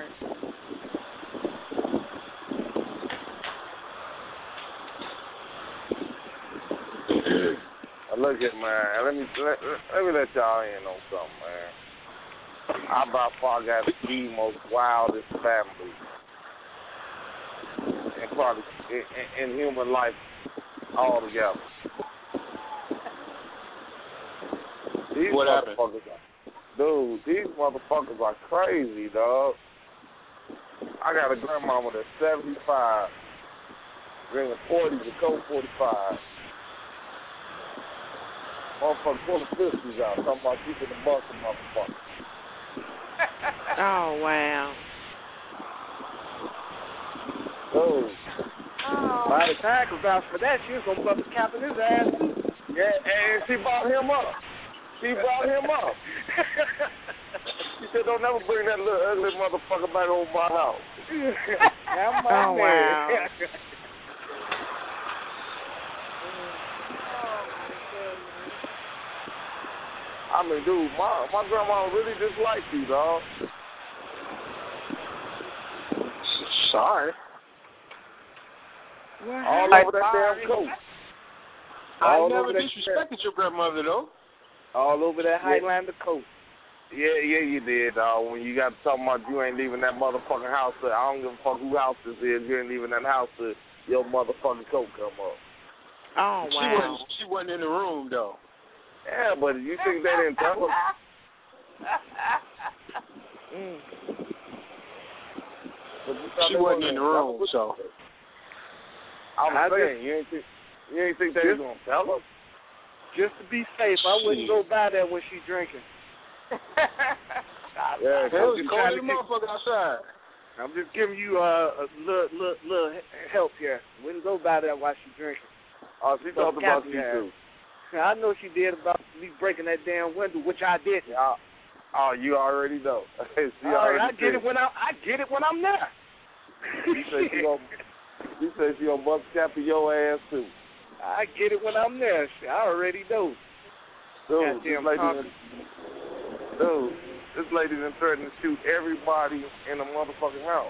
Look at man, let me let, let me let y'all in on something, man. I by far got the most wildest family, and probably in, in, in human life altogether. These what happened? Are, dude, these motherfuckers are crazy, dog. I got a grandmama that's seventy-five, drinking forties and Coke forty-five. Motherfucker pulling fifties out, talking about keeping the bus and motherfucker. Oh, wow. Dude. Oh. By the time I vouch for that, she was going to bust the cap in his ass, too. Yeah, and she brought him up. She brought him up. She said, don't never bring that little ugly motherfucker back over my house. That's my oh, man. wow. I mean, dude, my my grandma really disliked you, dog. Sorry. What All happened? over that damn coat. I All never over disrespected your grandmother, though. All over that Highlander coat. Yeah, yeah, you did, dog. When you got to talk about you ain't leaving that motherfucking house, I don't give a fuck who house this is. You ain't leaving that house till your motherfucking coat come up. Oh, wow. She wasn't, she wasn't in the room, though. Yeah, but you think they didn't tell her? mm. She wasn't in the room, so. I'm I saying, you ain't think, you ain't think they was going to tell her? Just to be safe, I wouldn't go by there when she drinking. Yeah, hell, you cold as a motherfucker outside. I'm just giving you uh, a little, little, little help here. Wouldn't go by there while she drinking. Oh, she talked about you, too. I know she did about me breaking that damn window, which I did. Yeah. Oh, you already know. she oh, already I get it when I I get it when I'm there. You said she gonna, you said she gonna bust cap your ass too. I get it when I'm there. I already know. Dude, this lady, done, dude, this lady done threatened to shoot everybody in the motherfucking house.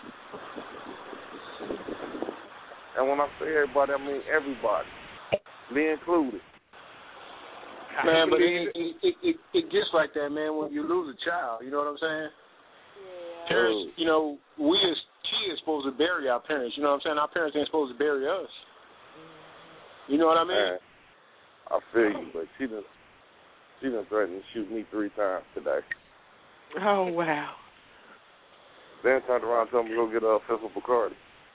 And when I say everybody, I mean everybody, me included. Man, but it, it it it it gets like that, man. When you lose a child, you know what I'm saying? Yeah. Parents, you know, we as kids supposed to bury our parents. You know what I'm saying? Our parents ain't supposed to bury us. You know what I mean? Man, I feel you, but she done, she done threatened to shoot me three times today. Oh, wow. Then turned around and told me to go get a fifth of Bacardi.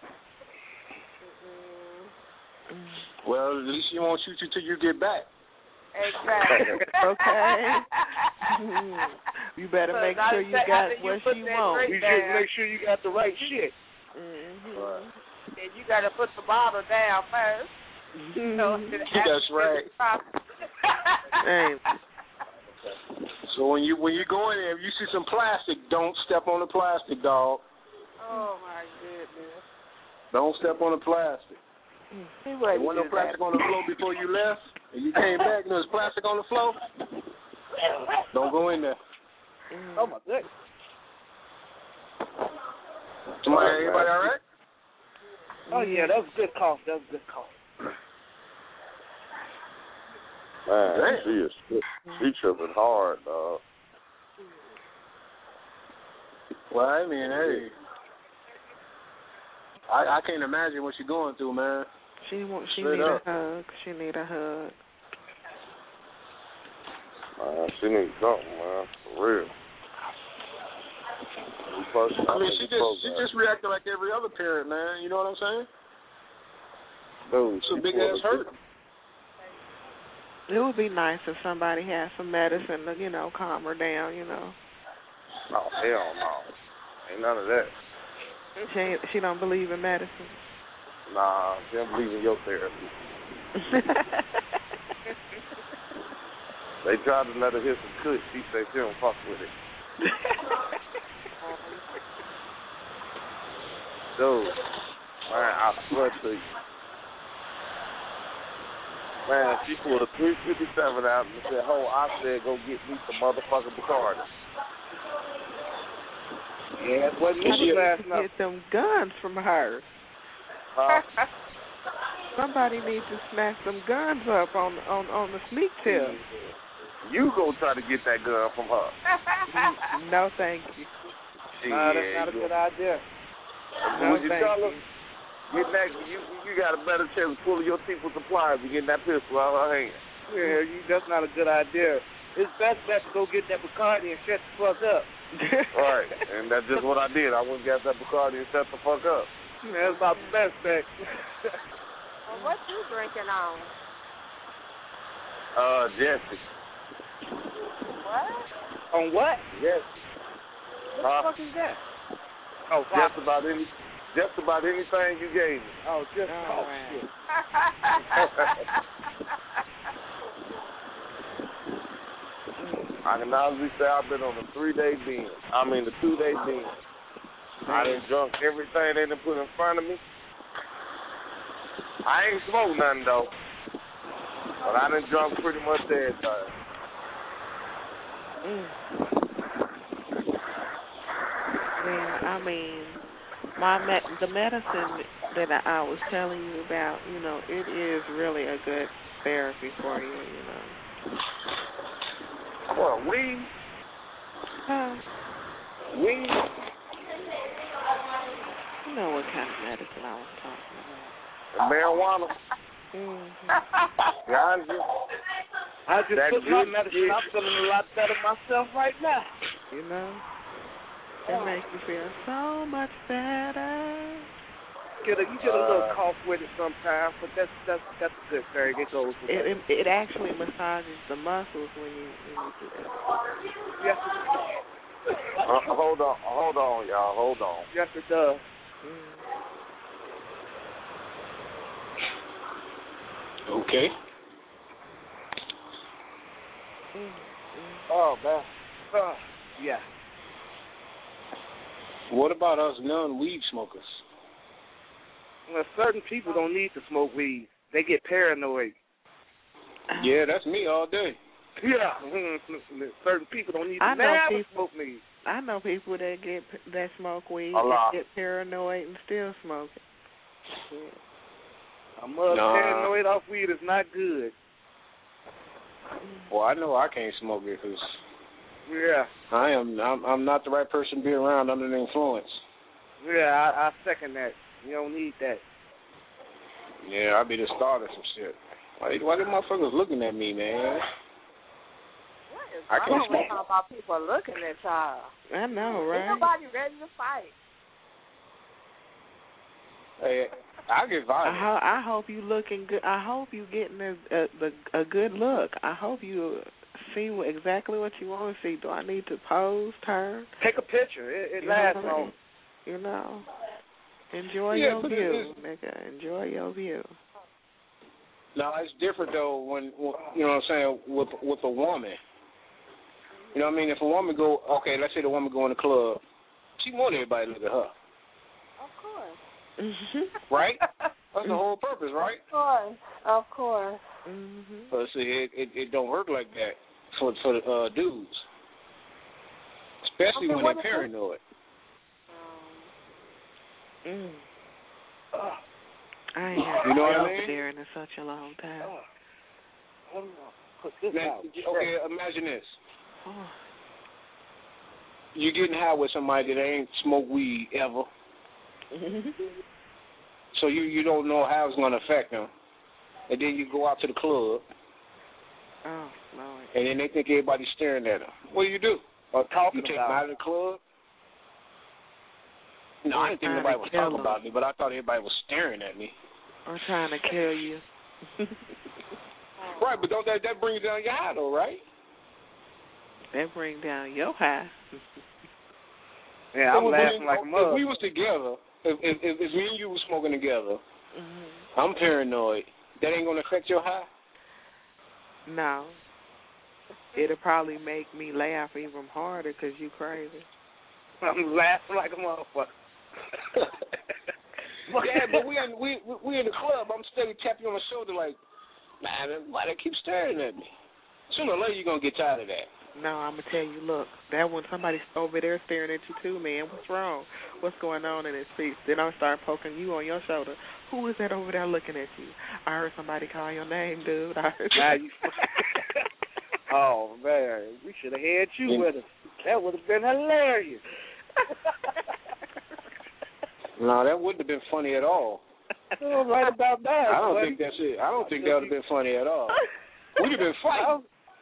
Well, at least she won't shoot you till you get back. Exactly. Okay. You better So make now sure you you say got after you what put she that wants. drink You should down, make sure you got the right shit. Mm-hmm. Right. and you got to put the bottle down first. So That's right. Hey. So when you when you go in there, if you see some plastic, don't step on the plastic, dog. Oh my goodness. Don't step on the plastic. There wasn't no plastic on the floor before you left, and you came back and there was plastic on the floor. Don't go in there. Oh my goodness. Somebody, everybody all right? Oh yeah, that was a good cough. That was a good cough. Man, Damn. she is she tripping hard, dog. Well, I mean, hey, I I can't imagine what you're going through, man. She want, she Straight need up. a hug. She need a hug. Man, she needs something, man, for real. I mean, she just she just reacted like every other parent, man. You know what I'm saying? Dude, It's a she big pulled ass a- hurt. It would be nice if somebody had some medicine to, you know, calm her down, you know. Oh, hell no. Ain't none of that. She ain't, she don't believe in medicine. Nah, she don't believe in your therapy. They tried to let her hit some kush. She said she don't fuck with it. Dude, man, I swear to you. Man, she pulled a three fifty-seven out and said, "Ho, I said go get me some motherfucking Bacardi." Yeah, it wasn't She me last night. get them guns from her. Huh? Somebody needs to snatch some guns up on on on the sneak tip. You go try to get that gun from her. No, thank you. Nah, Yeah, that's not a you- good idea. No, Would you thank tell her? you. Get that, you you got a better chance of pulling your teeth with supplies and getting that pistol out of her hand. Yeah, you, that's not a good idea. It's best bet to go get that Bacardi and shut the fuck up. Right, and that's just what I did. I went and got that Bacardi and shut the fuck up. Yeah, that's about the best bet. Well, what you drinking on? Uh, Jesse. What? On what? Yes. What Huh? the fuck is that? Oh, Just about any, just about anything you gave me. Oh, just Oh, oh, wow. shit. I can honestly say I've been on a three-day binge. I mean, the two-day binge. I done drunk everything they done put in front of me. I ain't smoked nothing, though. But I done drunk pretty much everything. Mm. Yeah, I mean, my me- the medicine that I, I was telling you about, you know, it is really a good therapy for you, you know. What, weed? Huh? Weed? You know what kind of medicine I was talking about. Marijuana? Mm-hmm. Ganja? I just That took my good medicine. shit. I'm feeling a lot better myself right now. You know, it makes you feel so much better. Get a, you get a little Uh, cough with it sometimes, but that's that's that's a good thing. It goes with It, it it actually massages the muscles when you when you do that. Yes, uh, hold on, hold on, y'all, hold on. yes, it does. Mm. Okay. Mm. Oh man. Uh, yeah. What about us non-weed smokers? Well, certain people don't need to smoke weed. They get paranoid. Yeah, that's me all day. Yeah. Mm, certain people don't need to I know never people- smoke weed. I know people that get that smoke weed A lot. that get paranoid and still smoke it. Yeah. I'm uh, Nah. paranoid off weed is not good. Well, I know I can't smoke it because Yeah. I am I'm, I'm not the right person to be around under the influence. Yeah, I, I second that. You don't need that. Yeah, I be the starter some shit. Why, why them motherfuckers looking at me, man? What is I can't wrong with talking about people looking at y'all? I know, right? Ain't nobody ready to fight. Hey, I get violent. I, ho- I hope you looking good. I hope you getting a, a a a good look. I hope you see what, exactly what you want to see. Do I need to pose, turn? Take a picture. It, it You lasts know, long. You know, enjoy Yeah, your but it view, is- nigga. Enjoy your view. No, it's different though when you know what I'm saying with with a woman. You know what I mean? If a woman go, okay, let's say the woman go in the club, she want everybody to look at her, Of course. Mm-hmm. right? That's the whole purpose, right? Of course. Of course. Mm-hmm. But see, it, it it don't work like that for for the uh, dudes, especially Okay, when what they're is it? paranoid. Mm. Uh, I ain't had You know to what I be mean? over there in such a long time. uh, hold on. Put this Now, out. okay, imagine this: Oh. you getting high with somebody that ain't smoked weed ever, so you you don't know how it's gonna affect them, and then you go out to the club, Oh, Lord. and then they think everybody's staring at them. What do you do? Or You talking take them about out of the club? No, I didn't think Trying nobody to was kill talking them. about me, but I thought everybody was staring at me. Or trying to kill you. Right, but don't that that brings down your high though, right? That bring down your high. Yeah, I'm If we- laughing like a If mug. we was together, if, if if if me and you was smoking together, Mm-hmm. I'm paranoid. That ain't gonna affect your high. No. It'll probably make me laugh even harder because you crazy. I'm laughing like a motherfucker. Yeah, but we in we we in the club. I'm steady tapping you on the shoulder like, man, why they keep staring at me? Sooner or later you're gonna get tired of that. No, I'm going to tell you, look, that when somebody's over there staring at you too, man, what's wrong? What's going on in this piece? Then I'll start poking you on your shoulder. Who is that over there looking at you? I heard somebody call your name, dude. I heard Now you oh, man. We should have had you Yeah. with us. That would have been hilarious. No, that wouldn't have been funny at all. Oh, right about that. I don't buddy. think that's it. I don't think that would have been funny at all. We'd have been fighting.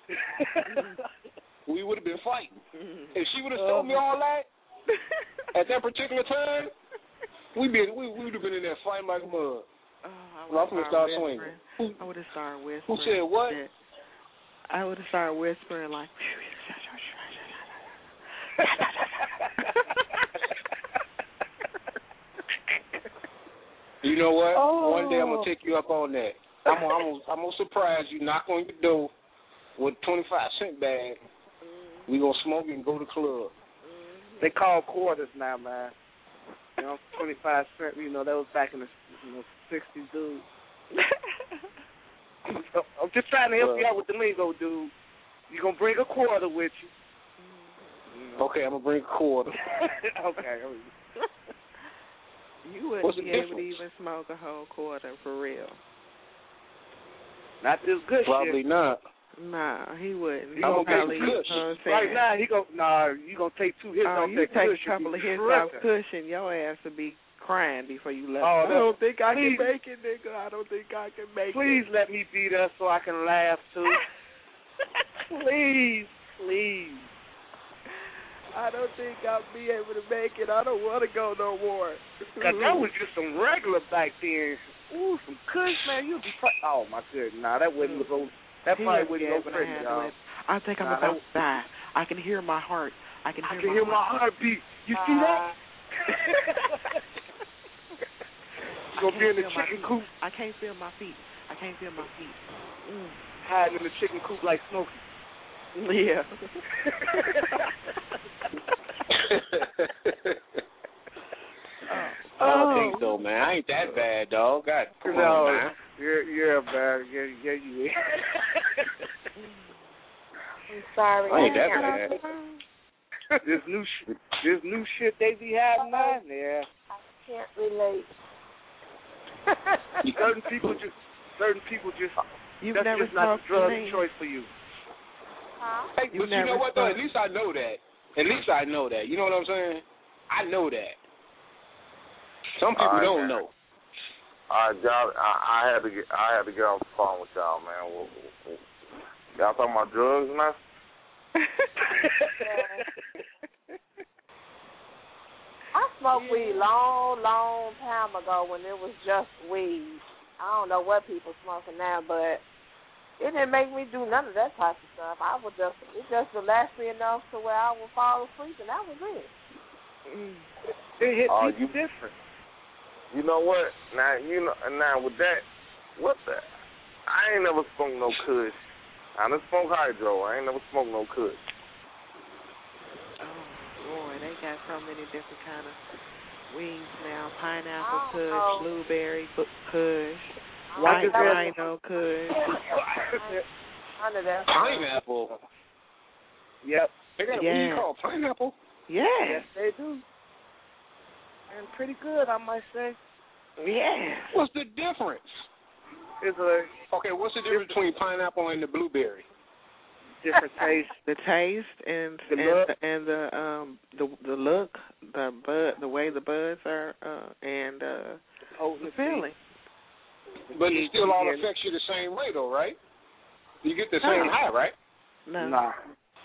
We would have been fighting. If she would have told me all that at that particular time, we'd been we we would have been in there fighting like a mug. Oh, I Well, I'm gonna start whispering. swinging. I would have started whispering. Who said what? That I would have started whispering like. You know what? Oh. One day I'm gonna take you up on that. I'm gonna, I'm gonna, I'm gonna surprise you. Knock on your door with twenty-five cent bag. We gonna smoke and go to the club. They call quarters now, man. You know, twenty-five cent. You know, that was back in the you know, sixties, dude. So, I'm just trying to help you out with the lingo, dude. You gonna bring a quarter with you? Okay, I'm gonna bring a quarter. Okay. You wouldn't What's the be able to difference? even smoke a whole quarter for real. Not this good Probably shit. not. Nah, he wouldn't. You I'm gonna gonna Probably, take you Kush. know what I'm saying? Right now, he go. Nah, you gonna take two hits Oh, off you that take Kush, a couple you of hits tripping. off cushion, your ass would be crying before you left. Oh, I don't think I please. can make it, nigga. I don't think I can make Please it. let me be there so I can laugh too. Please, please. I don't think I'll be able to make it. I don't want to go no more. Cause that was just some regular back then. Ooh, some Kush, man. You'd be. Fu- oh my goodness, nah, that wouldn't go. That He probably wouldn't be wouldn't able go to pretty, handle y'all. it. I think I'm Nah, about that- to die. I can hear my heart. I can I hear can my hear my heart. heartbeat. You see that? I Gonna be can't in the feel my chicken feet. coop, I can't feel my feet. I can't feel my feet. Mm. hiding in the chicken coop like Smokey. Yeah. I don't think so, man. I ain't that bad, dog. God, come no, on, man. Yeah, yeah, man. Yeah, yeah, you is. I'm sorry. I ain't that can't- bad. this new shit, this new shit they be having, man. Yeah. I can't relate. certain people just, certain people just. You've that's never just not the smoked drug for me. of choice for you. Huh? Hey, You but you never know what, though? At smoked. least I know that. At least I know that. You know what I'm saying? I know that. Some people All right, don't man. know. All right, y'all. I, I had to get. I had to get off the phone with y'all, man. Y'all talking about drugs now? I smoked weed long, long time ago when it was just weed. I don't know what people smoking now, but it didn't make me do none of that type of stuff. I would just, it just relaxed me enough to where I would fall asleep, and that was it. Mm. It hit uh, people you, different. You know what? Now you know. Now with that, what the? I ain't never smoked no kush. I done smoked hydro. I ain't never smoked no kush. Oh boy, they got so many different kind of weeds now. Pineapple Oh, kush, oh. blueberry kush, white rhino kush. None of that. Pineapple. Yep. They got a Yeah. weed called pineapple? Yeah. Yes, they do. And pretty good, I might say. Yeah. What's the difference? It's a Okay, what's the difference between pineapple and the blueberry? different taste. The taste and The and look. the, and the um the the look, the bud, the way the buds are, uh, and uh, Potency. the feeling. But it still all Yeah. affects you the same way, though, right? You get the No. same high, right? No. Nah.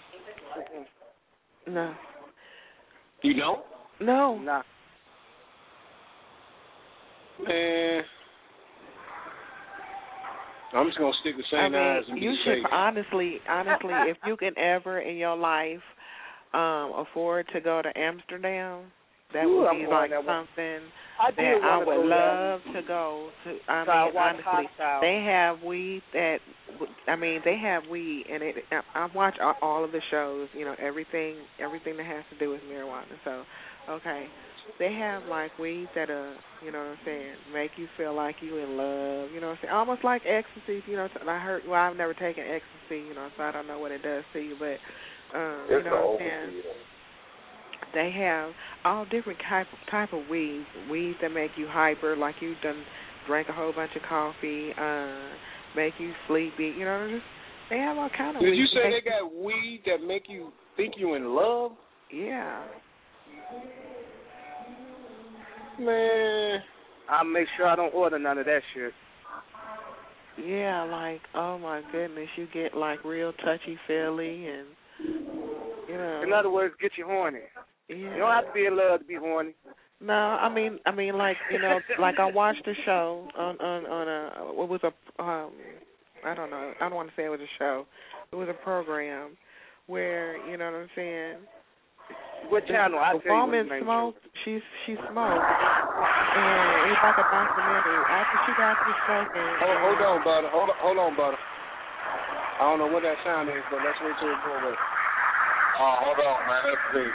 No. You don't? No. Nah. Man, I'm just gonna stick to I Saint Eyes mean, and you be should safe. honestly, honestly, if you can ever in your life um, afford to go to Amsterdam, that Ooh, would I'm be going like that way. something I that did I want to would go love there. to go to. I So I mean, watch honestly, Hostile. they have weed that. I mean, they have weed, and it. I, I watch all, all of the shows. You know, everything, everything that has to do with marijuana. So, okay, they have like weeds that are, you know what I'm saying, make you feel like you in love. You know what I'm saying, almost like ecstasy. You know, I heard. Well, I've never taken ecstasy. You know, so I don't know what it does to you, but um, you It's know the what I'm saying. overseas. They have all different type type of weeds. Weeds that make you hyper, like you done drank a whole bunch of coffee, uh, make you sleepy. You know, just, they have all kind of Did weeds. you say Make- they got weed that make you think you in love? Yeah. Man, I'll make sure I don't order none of that shit. Yeah, like, oh my goodness, you get like real touchy feely and you know. In other words, get you horny. Yeah. You don't have to be in love to be horny. No, I mean, I mean, like you know, like I watched a show on on on a what was a um I don't know, I don't want to say it was a show, it was a program where you know what I'm saying. What channel? I The tell you what woman the name smoked. She she smoked, and it's like a documentary. After she got through smoking. hold, hold on, brother. Hold on, hold on, brother. I don't know what that sound is, but let's wait till it go away. Oh, hold on, man. Let's see.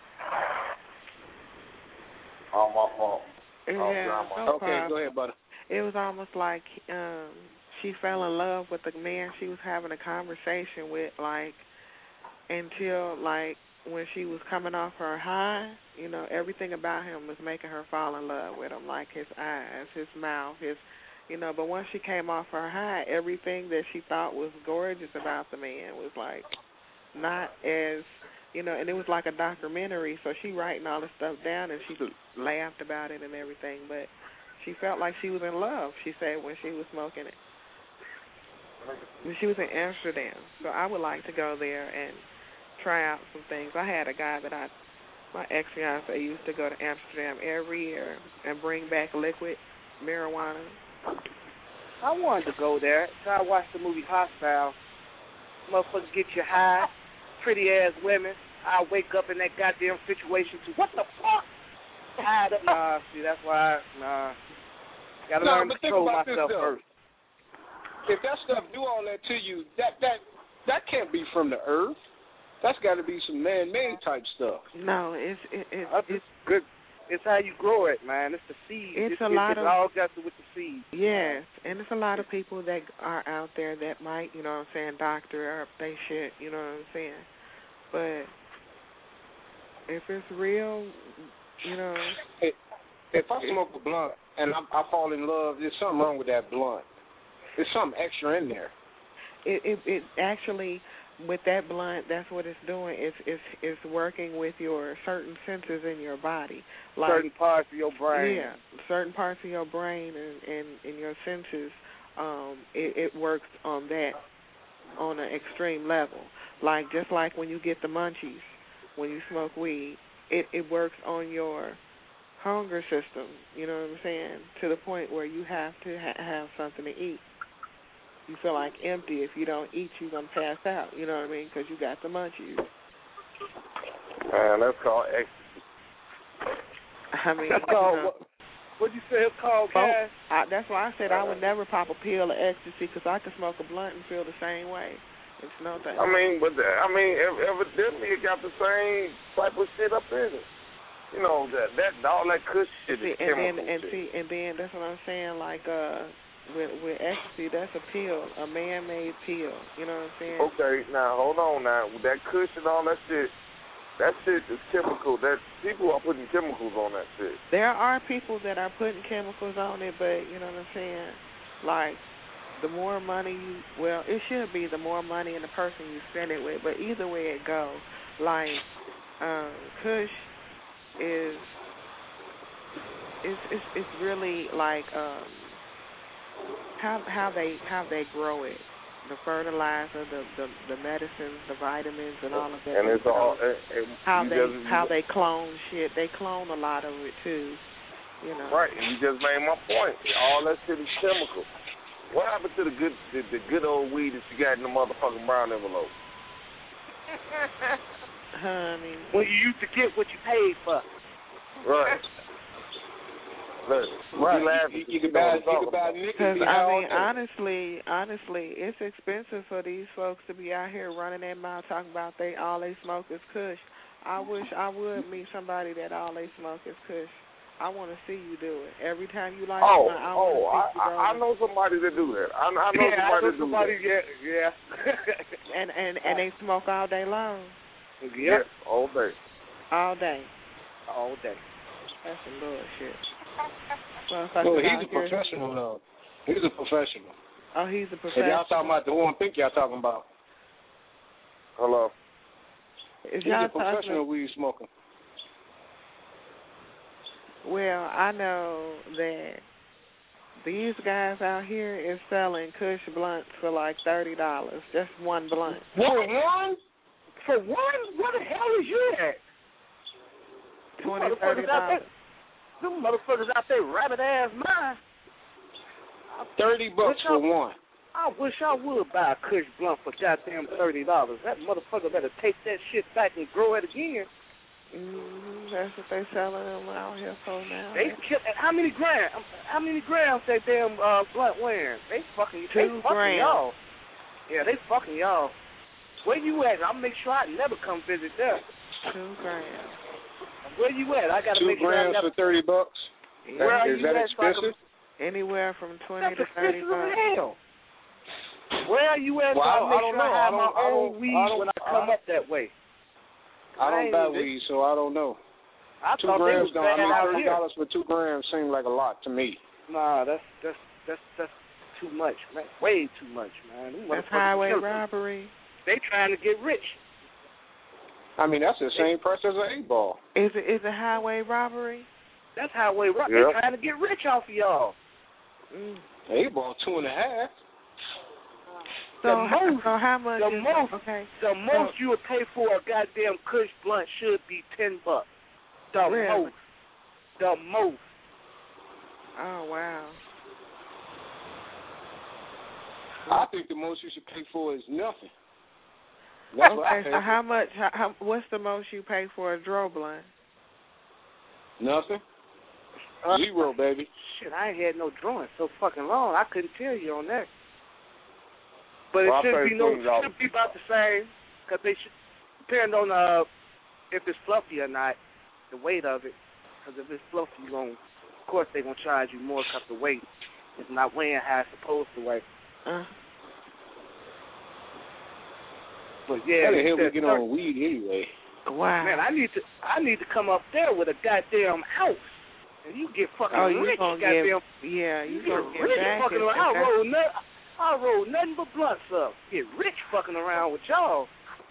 Oh, my fault. Yeah, Oh, no Okay, problem. go ahead, brother. It was almost like um she fell in love with the man she was having a conversation with, like until like when she was coming off her high, you know, everything about him was making her fall in love with him, like his eyes, his mouth, his, you know. But once she came off her high, everything that she thought was gorgeous about the man was like not as, you know. And it was like a documentary, so she writing all this stuff down and she laughed about it and everything, but she felt like she was in love, she said, when she was smoking it. When she was in Amsterdam. So I would like to go there and try out some things. I had a guy that I, my ex-fiance used to go to Amsterdam every year and bring back liquid marijuana. I wanted to go there. So I watched the movie Hostile. Motherfuckers get you high, pretty ass women. I wake up in that goddamn situation to what the fuck? Tired up. Nah, see, that's why. Nah, gotta No, learn to but think control about this, myself though. first. If that stuff do all that to you, that that that can't be from the earth. That's got to be some man-made type stuff. No, it's it, it, That's it's good. It's how you grow it, man. It's the seed. It's it's, a it's, lot it's of- all got to with the seed. yes, and it's a lot of people that are out there that might, you know what I'm saying, doctor up they shit, you know what I'm saying. But if it's real, you know. If, if I smoke a blunt and I, I fall in love, there's something wrong with that blunt. There's something extra in there. It, it it actually with that blunt, that's what it's doing. It's it's it's working with your certain senses in your body, like certain parts of your brain. Yeah, certain parts of your brain and and, and your senses. Um, it, it works on that on an extreme level. Like just like when you get the munchies when you smoke weed, it it works on your hunger system. You know what I'm saying? To the point where you have to ha- have something to eat. You feel like empty. If you don't eat, you're going to pass out. You know what I mean? Because you got the munchies. Man, that's called ecstasy. I mean, that's called, you know, what, what'd you say it's called, Cass? I, that's why I said I would never pop a pill of ecstasy because I could smoke a blunt and feel the same way. It's no thing. I mean, but the, I mean, evidently it got the same type of shit up in it. You know, that that all that kush shit is see, and chemical then, and shit. see, and then that's what I'm saying, like, uh, With, with ecstasy, that's a pill, a man-made pill. You know what I'm saying? Okay, now hold on. Now that kush and all that shit, that shit is chemical. That people are putting chemicals on that shit. There are people that are putting chemicals on it, but you know what I'm saying? Like the more money you, well, it should be the more money and the person you spend it with. But either way it goes, like um, kush is, it's it's it's really like. Um, How how they how they grow it, the fertilizer, the, the, the medicines, the vitamins, and all of that. And it's all it, it, how they just, how they clone shit. They clone a lot of it too, you know. Right, and you just made my point. All that shit is chemical. What happened to the good the, the good old weed that you got in the motherfucking brown envelope? Honey. When you used to get what you paid for. Right. Look, right. You, you, you can buy, you can buy Because I mean, honestly, honestly, it's expensive for these folks to be out here running their mouth talking about they all they smoke is kush. I wish I would meet somebody that all they smoke is kush. I want to see you do it every time you like. Oh, one, I oh, I, I, I know somebody that do that. I, I know yeah, somebody I know that do somebody, that. Yeah, yeah. and and and they smoke all day long. Yep. Yeah, all day. All day. All day. That's some bullshit. Well, well he's a here. professional, though. He's a professional. Oh, he's a professional. And y'all talking about the one I think y'all talking about. Hello. Is he's y'all a professional talking... weed smoker. Well, I know that these guys out here is selling kush blunts for like thirty dollars, just one blunt. For one? For one? Where the hell is you at? Twenty, thirty dollars. Them motherfuckers out there rabbit ass mine. Thirty bucks for one. I wish I would buy a kush blunt for goddamn thirty dollars. That motherfucker better take that shit back and grow it again. Mm-hmm. That's what they selling them out here for now. They kill. How many grams? How many grams that damn uh, blunt wearing? They fucking. Two they fucking grams. y'all. Yeah, they fucking y'all. Where you at? I'll make sure I never come visit them. Two grams. Where you at? I gotta Two make sure I grams never... for thirty bucks. Where that, are is you that at? expensive? Anywhere from twenty That's to thirty expensive as bucks. hell. Where are you at? Well, so I, I make don't sure know. I have I my don't- I own don't- weed I don't- when I come I- up that way. I don't I buy ain't- weed, so I don't know. I two thought they grams was don't. I bad mean, out thirty here. dollars for two grams seems like a lot to me. Nah, that's that's that's that's too much, man. Way too much, man. Them That's motherfuckers highway kill- robbery. They trying to get rich. I mean, that's the same price as an eight ball. Is it is it highway robbery? That's highway robbery. Yeah. They trying to get rich off of y'all. Mm. Eight ball two and a half. So, The how, most- so how much? the is, most- Okay. The most you would pay for a goddamn kush blunt should be ten bucks. The Really? most. The most. Oh wow. I think the most you should pay for is nothing. That's what I Okay. pay So for. how much? How, how, what's the most you pay for a dro blunt? Nothing. Uh, Zero, baby. Shit, I ain't had no drawing so fucking long. I couldn't tell you on that. But Well, I it should paid be no, twenty dollars. should be about the same, because they should depend on uh if it's fluffy or not, the weight of it. Because if it's fluffy, you going of course they're gonna charge you more because the weight is not weighing how it's supposed to weigh. Uh, But yeah, How the you hell we said get thirty. on weed anyway? wow. Man, I need to I need to come up there with a goddamn house. And you get fucking oh, you rich, gonna goddamn. get? Yeah, you, You get gonna get rich back fucking. if- I if roll nut. I I roll nothing but blunts up. Get rich fucking around with y'all.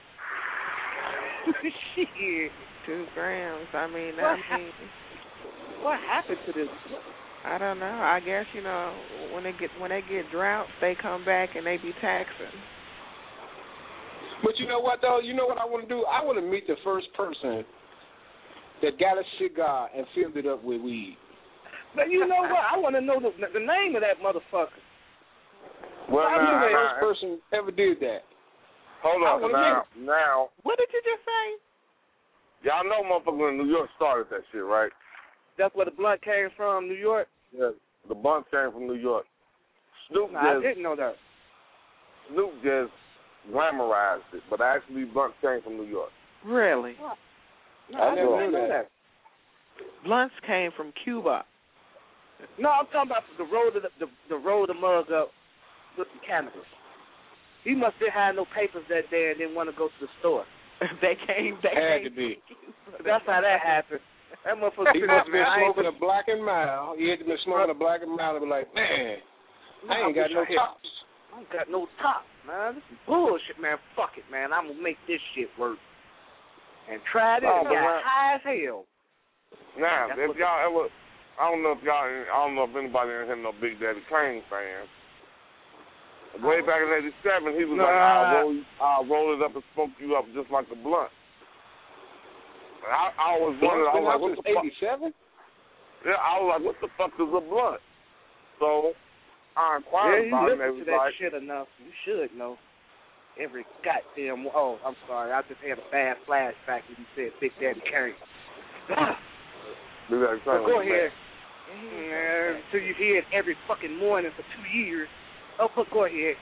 Shit. Two grams. I mean, What I mean, What happened to this? I don't know. I guess you know when they get when they get droughts, they come back and they be taxing. But you know what, though? You know what I want to do? I want to meet the first person that got a cigar and filled it up with weed. But you know what? I want to know the, the name of that motherfucker. Well, I'm now, the now, first person ever did that. hold I on wanna now. Now, What did you just say? y'all know motherfuckers in New York started that shit, right? That's where the blunt came from, New York? Yeah. The blunt came from New York. Snoop No, I just didn't know that. Snoop just glamorized it, but actually blunt came from New York. Really? No, I I, never didn't knew know that. that. Blunts came from Cuba. No, I'm talking about the road of the, the, the road of mug up with the cannabis. He must have had no papers that day and didn't want to go to the store. they came. They Had came to be. That's how that happened. That motherfucker. He must have been man, I ain't smoking a black and mild. He had to been smoking a black and mild and be like, man, I ain't got no tops. I ain't got no top, man. This is bullshit, man. Fuck it, man. I'm gonna make this shit work. And tried it Oh, and but got man- high as hell. Now, That's if what y'all ever, I don't know if y'all, I don't know if anybody in here no Big Daddy Kane fans. Way back in eighty-seven, he was Nah. like, I'll roll, I'll roll it up and smoke you up just like a blunt. And I, I always wondered, I was like, what the fuck? eighty-seven? Yeah, I was like, what the fuck is a blunt? So I inquired Yeah, you about it, and they listen was to that like, shit enough. You should know. Every goddamn. Oh, I'm sorry. I just had a bad flashback when you said Big Daddy Kane. Big Daddy Kane. But go was ahead. mad. Yeah, so you hear it every fucking morning for two years. Oh, but go ahead.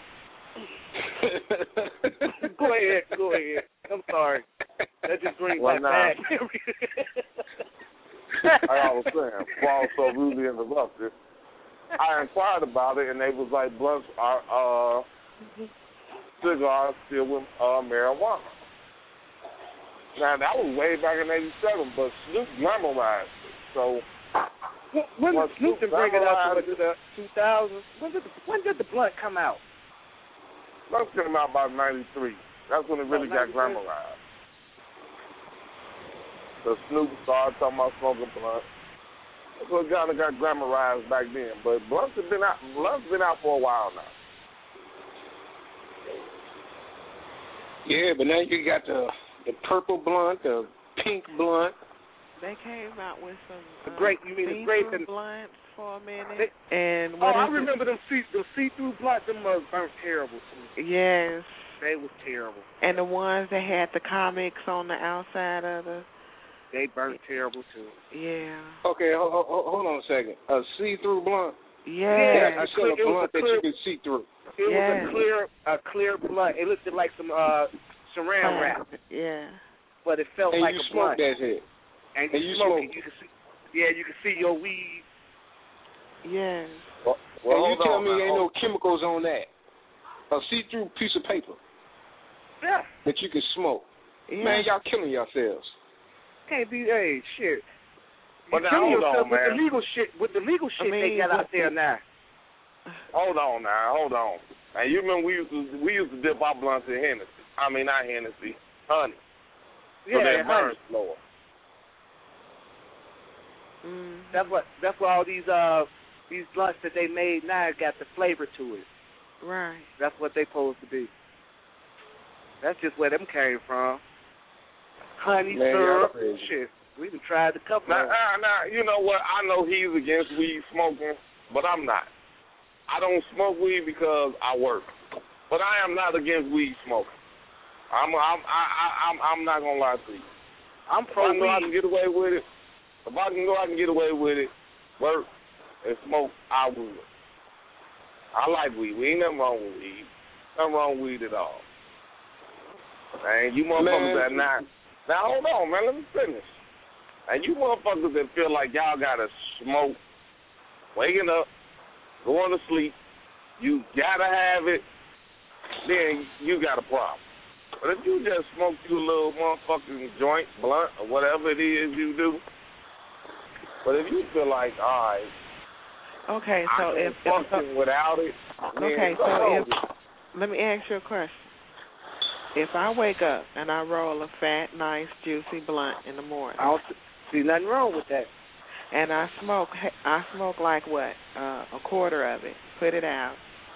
go ahead. Go ahead. I'm sorry. That just brings Well, back nah. bad memories. Like I was saying, Paul so rudely interrupted. I inquired about it, and they was like, blunts are uh, cigars filled with uh, marijuana. Now, that was way back in eighty-seven, but Snoop glamorized it. So, when Well, did Snoop Snoop bring it out to glamorized the two thousands? When did the, when did the blunt come out? blunts came out about ninety-three. That's when it really Oh, got ninety-three. glamorized. So Snoop started talking about smoking blunts. So it kind of got glamorized back then. But blunts have been out. Blunts been out for a while now. Yeah, but now you got the the purple blunt, the pink blunt. They came out with some The um, grape, you mean the grape see-through and- blunts for a minute. They- and Oh, what I is it? remember them see them see through blunts. Them mugs burnt terrible too. Yes. They was terrible. And the ones that had the comics on the outside of the. They burnt terrible too. Yeah. Okay, hold, hold, hold on a second. A see-through blunt. Yeah. You sell a it was blunt a that clear- you can see through. It Yes. was a clear a clear blunt. It looked like some uh saran wrap, Yeah. but it felt And like you a smoke blunt. that shit. And, and you you smoke smoke. it. You can see. Yeah, you can see your weed. Yes. Well, And well you hold tell on me now. ain't no chemicals on that. A see-through piece of paper Yeah. that you can smoke. Yeah. Man, y'all killing yourselves. Can't be. Hey, shit. But You now, killing hold yourself on, with man. the legal shit. With the legal shit I mean, they got out but- there now. Hold on now, hold on. And you remember we used to we used to dip our blunts in Hennessy. I mean not Hennessy, honey. So Yeah, they burn honey. slower. Mm. That's what. That's what all these uh these blunts that they made now got the flavor to it. Right. That's what they supposed to be. That's just where them came from. Honey Man, syrup, y'all crazy. shit. We even tried a couple Now, of them. now, now, you know what? I know he's against weed smoking, but I'm not. I don't smoke weed because I work, but I am not against weed smoking. I'm, I'm, I, I, I'm, I'm not gonna lie to you. I'm If pro I know I can weed. get away with it, if I can know I can get away with it, work and smoke, I would. I like weed. We ain't nothing wrong with weed. Nothing wrong with weed at all. And you motherfuckers Man. that not. Now hold on, man. Let me finish. And you motherfuckers that feel like y'all gotta smoke, waking up, going to sleep, you gotta have it, then you got a problem. But if you just smoke you a little motherfucking joint, blunt, or whatever it is you do, but if you feel like, all right, Okay, so I if, can't if function so, without it. okay, Man, so if let me ask you a question. If I wake up and I roll a fat, nice, juicy blunt in the morning, I don't see nothing wrong with that. And I smoke, I smoke like what, uh, a quarter of it, put it out.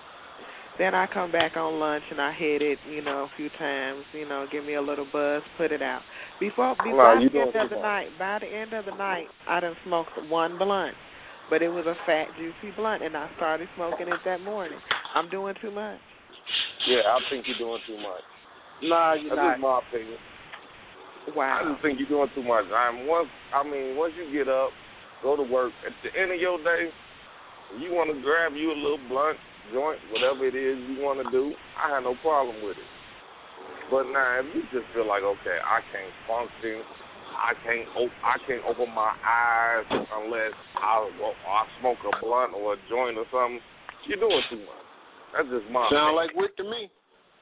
Then I come back on lunch and I hit it, you know, a few times, you know, give me a little buzz, put it out. Before, before Well, by you the end doing of the too night, by the end of the night, I done smoked one blunt, but it was a fat, juicy blunt, and I started smoking it that morning. I'm doing too much. Yeah, I think you're doing too much. Nah, you're That's not. just my opinion. Wow. I just think you're doing too much. I'm once. I mean, once you get up, go to work. At the end of your day, you want to grab you a little blunt, joint, whatever it is you want to do. I have no problem with it. But now, if you just feel like, okay, I can't function, I can't, op- I can't open my eyes unless I, well, I smoke a blunt or a joint or something, you're doing too much. That's just my. Sound opinion. like Wick to me.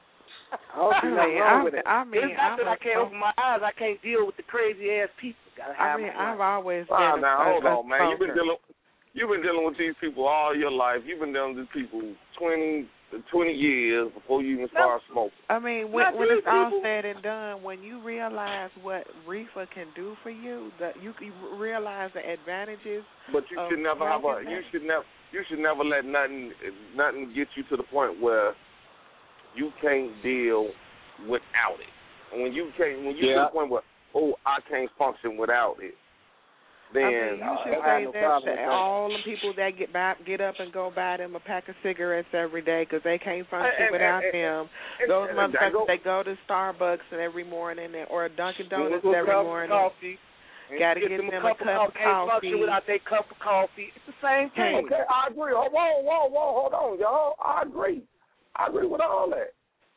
I don't see nothing I wrong mean, with it. I mean, it's not that I'm I can't a- open my eyes. I can't deal with the crazy ass people. Gotta have I mean, my I've always Wow, been now a, hold a on, man. You've been smoker. dealing, you've been dealing with these people all your life. You've been dealing with these people twenty, twenty years before you even start smoking. I mean, when, Not when these it's all people. said and done, when you realize what reefer can do for you, that you, you realize the advantages. But you of should never have a. smoking You that. should never. You should never let nothing, nothing get you to the point where you can't deal without it. And when you can't, when you Yeah. to the point where, oh, I can't function without it, then I mean, you should uh, I say have no that problem to with that. all the people that get by, get up and go buy them a pack of cigarettes every day because they can't function And- and- without and- them. and- Those and- motherfuckers, go- they go to Starbucks and every morning and, or Dunkin' Donuts Little every cup morning. of coffee. and Gotta get get them a them cup a of cup coffee. of Can't function coffee. without their cup of coffee. It's the same thing. Okay, I agree. Oh, whoa, whoa, whoa, hold on, y'all. I agree. I agree with all that.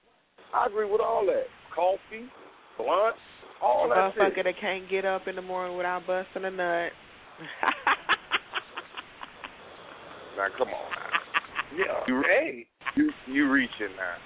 I agree with all that. Coffee, blunt, all that shit. Motherfucker that can't get up in the morning without busting a nut. Now, come on now. Yeah. You, Hey. you, you reaching now.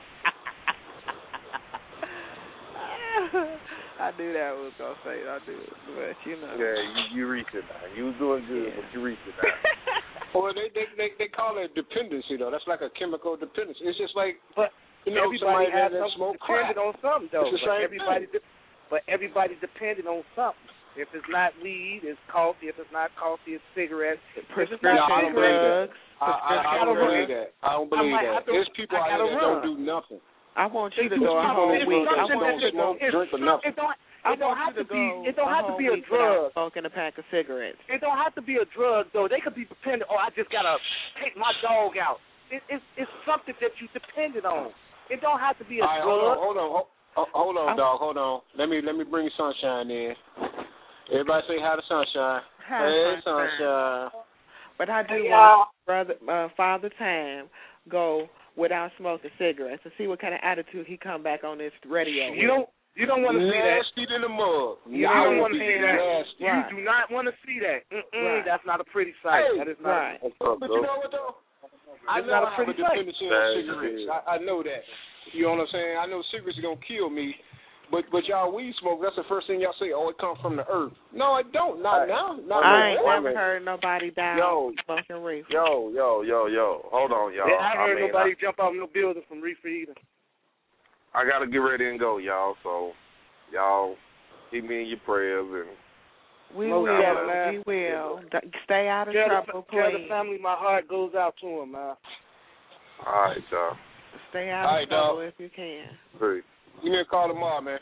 I knew that was gonna say I do, but you know. Yeah, you, you reaching now. You was doing good, Yeah. but you reaching now. Or they, they they they call it dependency though. That's like a chemical dependency. It's just like But you know everybody somebody has that something smoke crack. dependent on something, though. It's the But same everybody, thing. de- but everybody's dependent on something. If it's not weed, it's coffee. If it's not coffee, it's cigarettes. If it's Prescription not No, I don't believe that. drugs. I, I, I gotta don't believe run. that. I don't believe might that. have to- There's people I out here gotta that don't run. do nothing. I want you to They go do a something. whole It's week. I something want that you to don't go. drink It's enough. It don't. I It don't want have you to to be. go It don't a have to whole be a week without drug. smoking a pack of cigarettes. It don't have to be a drug, though. They could be dependent. Oh, I just gotta take my dog out. It, it's it's something that you dependent on. It don't have to be a All right, drug. hold on, hold on, hold, hold on, I'm- dog, hold on. Let me let me bring Sunshine in. Everybody say hi to Sunshine. Hi, hey, Sunshine. Sunshine. But I do Hey, want brother uh, Father Time go without smoking cigarettes and see what kind of attitude he come back on this radio. You don't. You don't want to see that. Nasty to the mug. You I don't want want to to see see that. nasty. You Right. do not want to see that. Mm-mm, Right. That's not a pretty sight. Hey, that is not. Right. What's up, But bro? you know what though? I It's know not a I have a pretty sight. dependency on That cigarettes. is. I, I know that. You know what I'm saying? I know cigarettes are gonna kill me. But but y'all weed smoke, that's the first thing y'all say, oh, it comes from the earth. No, it don't. Not Hey, now. Not I ain't now. never heard nobody die Yo. smoking reefer. Yo, yo, yo, yo. Hold on, y'all. Yeah, I heard mean, nobody jump out of no building from reefer either. I, I got to get ready and go, y'all. So, y'all, keep me in your prayers. And We Most will. definitely. We will. D- Stay out of Tell trouble, the, tell the please. family my heart goes out to them, man. all right, y'all. Stay out All of right, trouble dog. if you can. Peace. Give me a call tomorrow, man.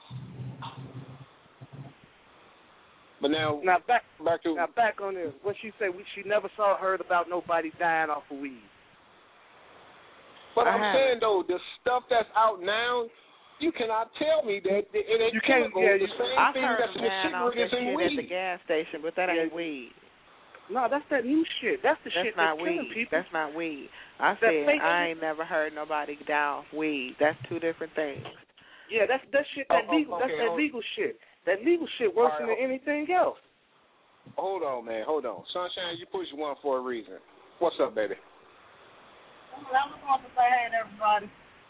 But now, Now back, back to now back on this. What she said, we, she never saw heard about nobody dying off of weed. But I I'm haven't. saying though, the stuff that's out now, you cannot tell me that it ain't You can't- chemical. yeah, the you- same I've thing heard that's of in the dying off cigarette that is in shit at the weed. gas station, but that ain't weed. No, that's that new shit. That's the That's shit not that's killing weed. people. That's not weed. I That said fake- I ain't never heard nobody die off weed. That's two different things. Yeah, that's that shit. That Oh, oh, legal. okay, that's that hold- legal shit. That legal shit worse All right, than anything else. Hold on, man. Hold on. Sunshine, you push one for a reason. What's up, baby? I just want to say hey to everybody.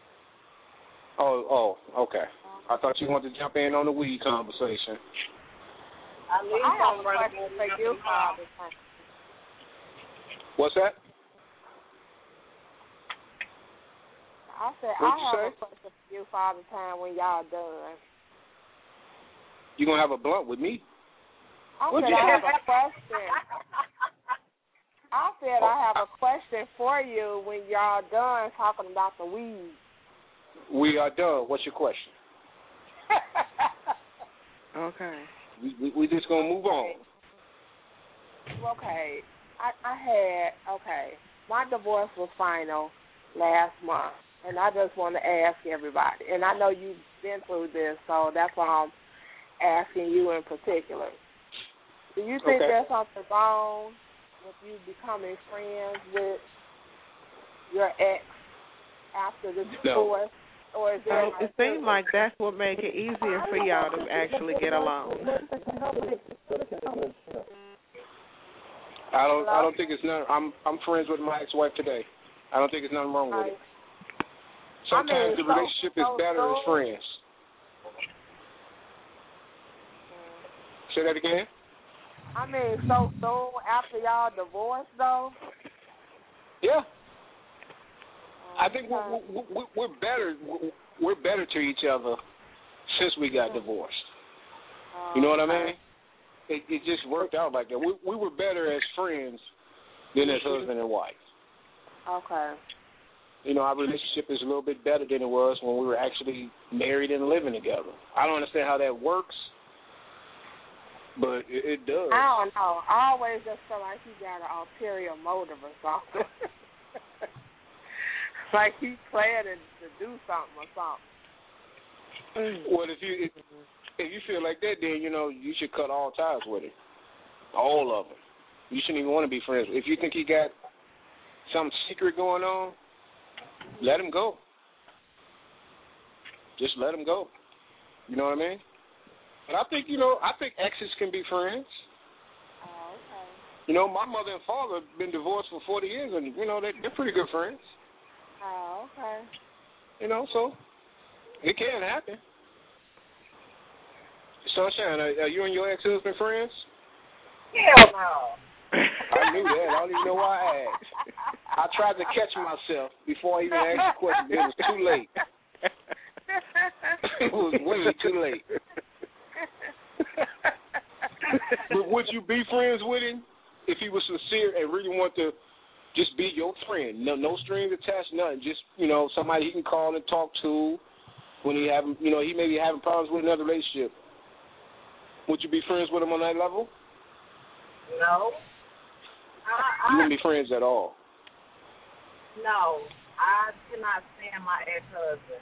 Oh, oh, okay. I thought you wanted to jump in on the weed conversation. I, I have a question to say you, Father. What's that? I said What'd I you have say? a question for you, Father Time, when y'all done. You gonna have a blunt with me? I What'd said you I say? have a question. I said I have a question for you when y'all done talking about the weed. We are done. What's your question? Okay. We, we we just gonna move on. Okay. I, I had, okay, my divorce was final last month, and I just want to ask everybody, and I know you've been through this, so that's why I'm asking you in particular. Do you think Okay. there's something wrong with you becoming friends with your ex after the divorce? No. Or is there So it seems like that's what make it easier for y'all to actually get along. I don't I don't think it's none. I'm I'm friends with my ex-wife today. I don't think there's nothing wrong with it. Sometimes I mean, the so- relationship is so- better as so- friends. Say that again. I mean, so soon after y'all divorced, though? Yeah. I think we're, we're, we're better. We're better to each other since we got divorced. You know what I mean? It, it just worked out like that. We, we were better as friends than as husband and wife. Okay. You know, our relationship is a little bit better than it was when we were actually married and living together. I don't understand how that works, but it, it does. I don't know. I always just feel like he got an ulterior motive or something. Like he's planning to do something or something. Well, if you if, if you feel like that, then you know you should cut all ties with him, all of them. You shouldn't even want to be friends. If you think he got some secret going on, let him go. Just let him go. You know what I mean? And I think you know I think exes can be friends. Oh, okay. You know, my mother and father have been divorced for forty years, and you know they, they're pretty good friends. Oh, okay. You know, so it can happen. Sunshine, are, are you and your ex-husband friends? Hell no. I knew that. I don't even know why I asked. I tried to catch myself before I even asked the question. It was too late. It was way too late. But would you be friends with him if he was sincere and really want to just be your friend? No, no strings attached, nothing. Just you know, somebody he can call and talk to when he having, you know, he may be having problems with another relationship. Would you be friends with him on that level? No. I, You wouldn't be friends at all. No. I cannot stand my ex-husband.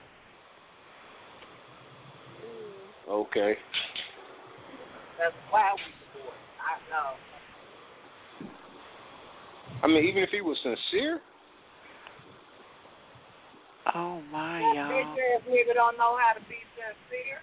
Okay. That's why we divorced. I know. I mean, even if he was sincere. Oh my, That y'all. bitch ass nigga don't know how to be sincere.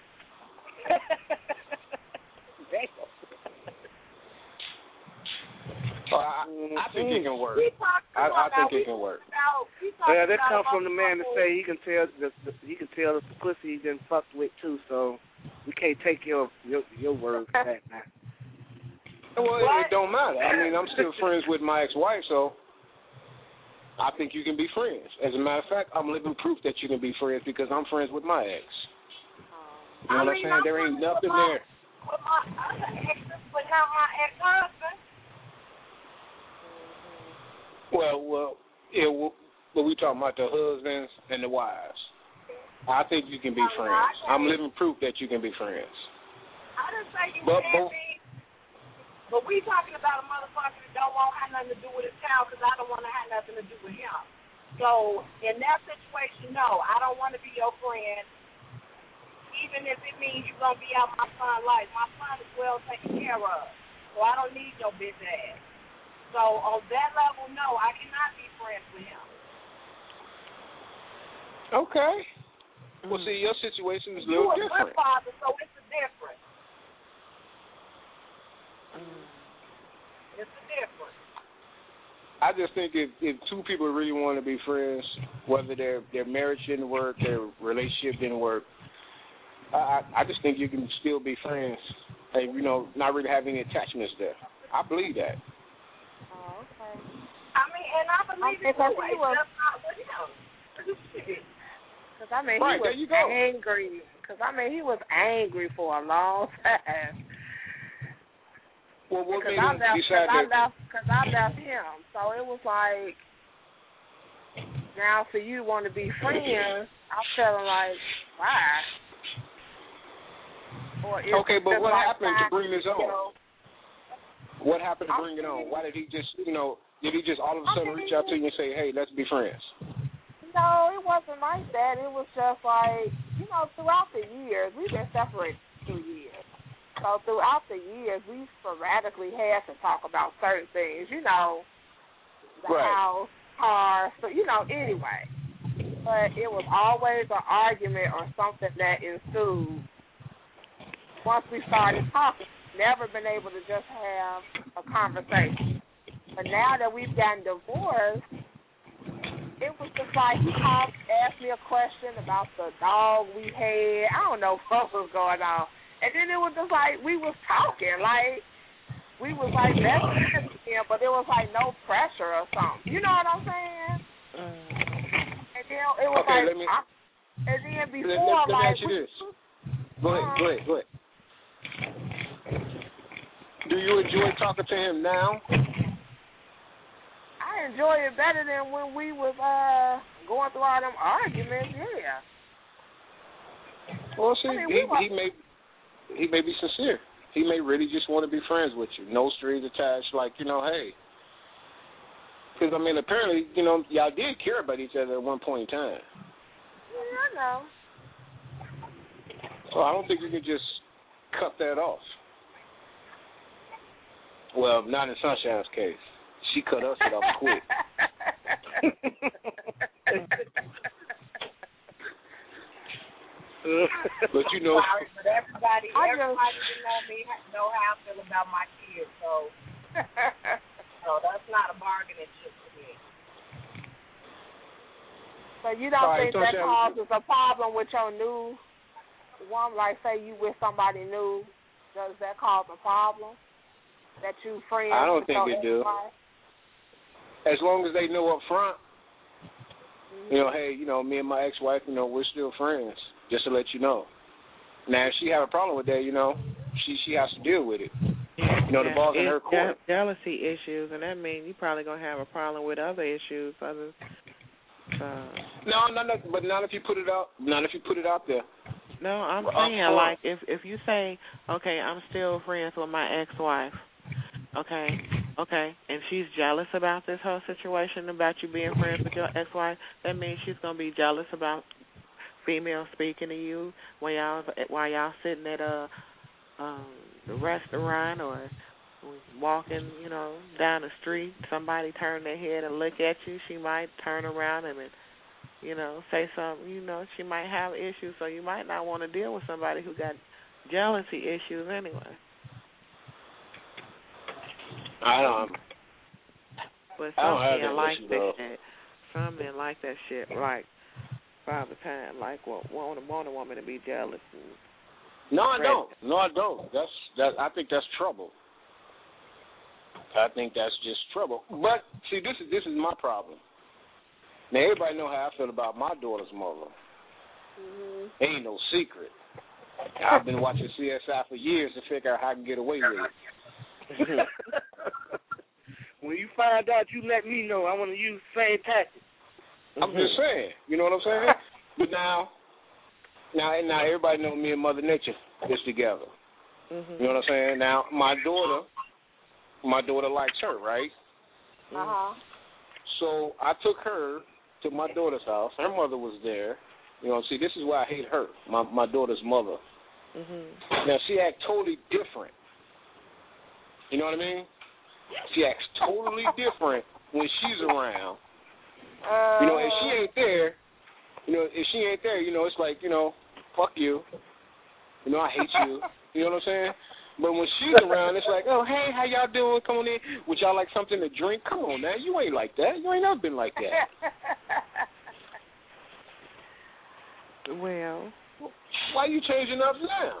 Uh, I, I think it can work. I, I think it can work. Yeah, that come from the man to say he can tell the, the he can tell the pussy he been fucked with too. So we can't take your your your word for that now. Well, it, it don't matter. I mean, I'm still friends with my ex-wife, so I think you can be friends. As a matter of fact, I'm living proof that you can be friends because I'm friends with my ex. You know what I'm saying? There ain't nothing there. With my other exes, but not my ex-husband. Well, well, yeah, well, but we talking about the husbands and the wives. I think you can be friends. I'm living proof that you can be friends. I didn't say you But can't both, be. But we talking about a motherfucker that don't want to have nothing to do with his child because I don't want to have nothing to do with him. So in that situation, no, I don't want to be your friend, even if it means you're going to be out my son's life. My son is well taken care of, so I don't need your bitch ass. So on that level, no, I cannot be friends with him. okay. Well, see, your situation is a You little a different. good father, so it's a difference. It's a difference. I just think if, if two people really want to be friends, whether their their marriage didn't work, their relationship didn't work, I I just think you can still be friends and, you know, not really have any attachments there. I believe that. Oh, okay. I mean, and I believe I it think was he was- just not with him. Because, I mean, Right, he there was you go. angry. Because, I mean, he was angry for a long time. Well, what Because made I him left, decide cause I that? left, cause I left him. So it was like, now for you to want to be friends, I'm feeling like, why? Or it's Okay, but just what like happened to time, bring this you on? know, What happened to bring it on? Why did he just, you know, did he just all of a sudden reach out to you and say, hey, let's be friends? No, it wasn't like that. It was just like, you know, throughout the years, we've been separated for two years. So throughout the years, we sporadically had to talk about certain things, you know, the Right. house, cars, so, you know, anyway. But it was always an argument or something that ensued once we started talking. Never been able to just have a conversation. But now that we've gotten divorced, it was just like he called, asked me a question about the dog we had. I don't know what was going on. And then it was just like we was talking, like we was like best friends again, but there was like no pressure or something. You know what I'm saying? Mm. And then it was Okay, like, let me- I, and then before, let, let, let me like, ask you we, this. Go ahead, go ahead, go ahead. Do you enjoy talking to him now? I enjoy it better than when we was uh going through all them arguments. Yeah. Well, see, I mean, he, we were- he may he may be sincere. He may really just want to be friends with you. No strings attached. Like, you know, hey. Because, I mean, apparently, you know, y'all did care about each other at one point in time. Yeah, I know. So I don't think you can just cut that off. Well, not in Sunshine's case. She cut us it off quick. But you know, Sorry, but everybody, I everybody who know me know how I feel about my kids, so so that's not a bargaining chip for me. So you don't All right, think that Sunshine. causes a problem with your new one? Like, say you with somebody new, does that cause a problem? That you friends? I don't with think your it do. ex-wife? as long as they know up front, you know, hey, you know, me and my ex-wife, you know, we're still friends, just to let you know. Now, if she have a problem with that, you know, she she has to deal with it. Yeah, You know, the yeah. ball's in It's her court. je- jealousy issues, and that means you're probably going to have a problem with other issues. Other, uh, No, no, no, but not if you put it out. Not if you put it out there. no, I'm Up saying, front. like, if if you say, okay, I'm still friends with my ex-wife, okay, okay, and she's jealous about this whole situation, about you being friends with your ex-wife, that means she's going to be jealous about females speaking to you while y'all, while y'all sitting at a um, the restaurant or walking, you know, down the street. Somebody turn their head and look at you. She might turn around and, you know, say something. You know, she might have issues, so you might not want to deal with somebody who got jealousy issues anyway. I don't. But I don't some have men that like issue, that though. shit. Some men like that shit, like all the time. Like, well, want want a woman to be jealous. And No, I Right. don't. No, I don't. That's that. I think that's trouble. I think that's just trouble. But see, this is this is my problem. Now everybody know how I feel about my daughter's mother. Mm-hmm. Ain't no secret. I've been watching C S I for years to figure out how I can get away with it. When you find out, you let me know. I want to use the same tactics. I'm just saying. You know what I'm saying? But now, now, now everybody know me and Mother Nature is together. mm-hmm. You know what I'm saying? Now, my daughter, my daughter likes her, right? Uh huh. So I took her to my daughter's house. Her mother was there. You know, see, this is why I hate her, my my daughter's mother. Mm-hmm. Now, she acts totally different. You know what I mean? She acts totally different when she's around. Uh, You know, if she ain't there, you know, if she ain't there, you know, it's like, you know, fuck you. You know, I hate you. You know what I'm saying? But when she's around, it's like, oh, hey, how y'all doing? Come on in. Would y'all like something to drink? Come on, man. You ain't like that. You ain't never been like that. Well, Why you changing up now?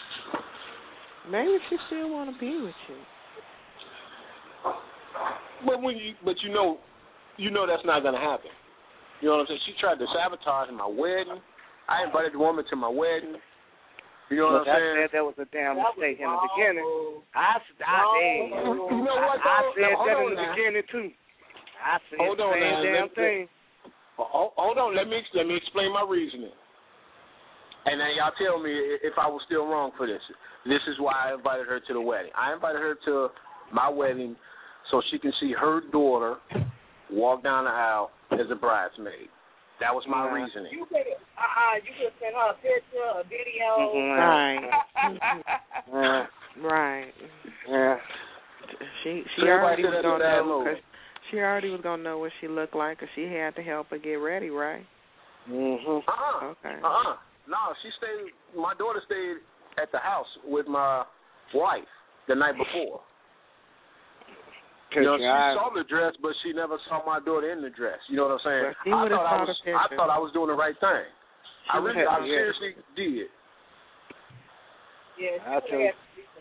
maybe she still want to be with you. But but when you, but you know, you know that's not gonna happen. You know what I'm saying? She tried to sabotage my wedding. I invited the woman to my wedding. You know Look, what I'm saying? I said that was a damn mistake in the beginning. I, I, hey, you know what? I, I said now, that in the now. beginning too. I said hold the on same now. damn Let's, thing. Hold, hold on. Let me let me explain my reasoning. And then y'all tell me if I was still wrong for this. This is why I invited her to the wedding. I invited her to my wedding so she can see her daughter walk down the aisle as a bridesmaid. That was my yeah. reasoning. You could, uh-uh, you could send her a picture, a video. Mm-hmm. Right. yeah. Right. Yeah. She she So already was was gonna that know. move. Cause she already was gonna know what she looked like, cause she had to help her get ready, right? Mhm. Uh-uh. Okay. Uh-uh. No, she stayed. My daughter stayed at the house with my wife the night before. You know, she I, saw the dress, but she never saw my daughter in the dress. You know what I'm saying? Well, she I would've thought I saw was, the I picture. thought I was doing the right thing. She I really, would've- I yeah. seriously did. Yeah, I told you.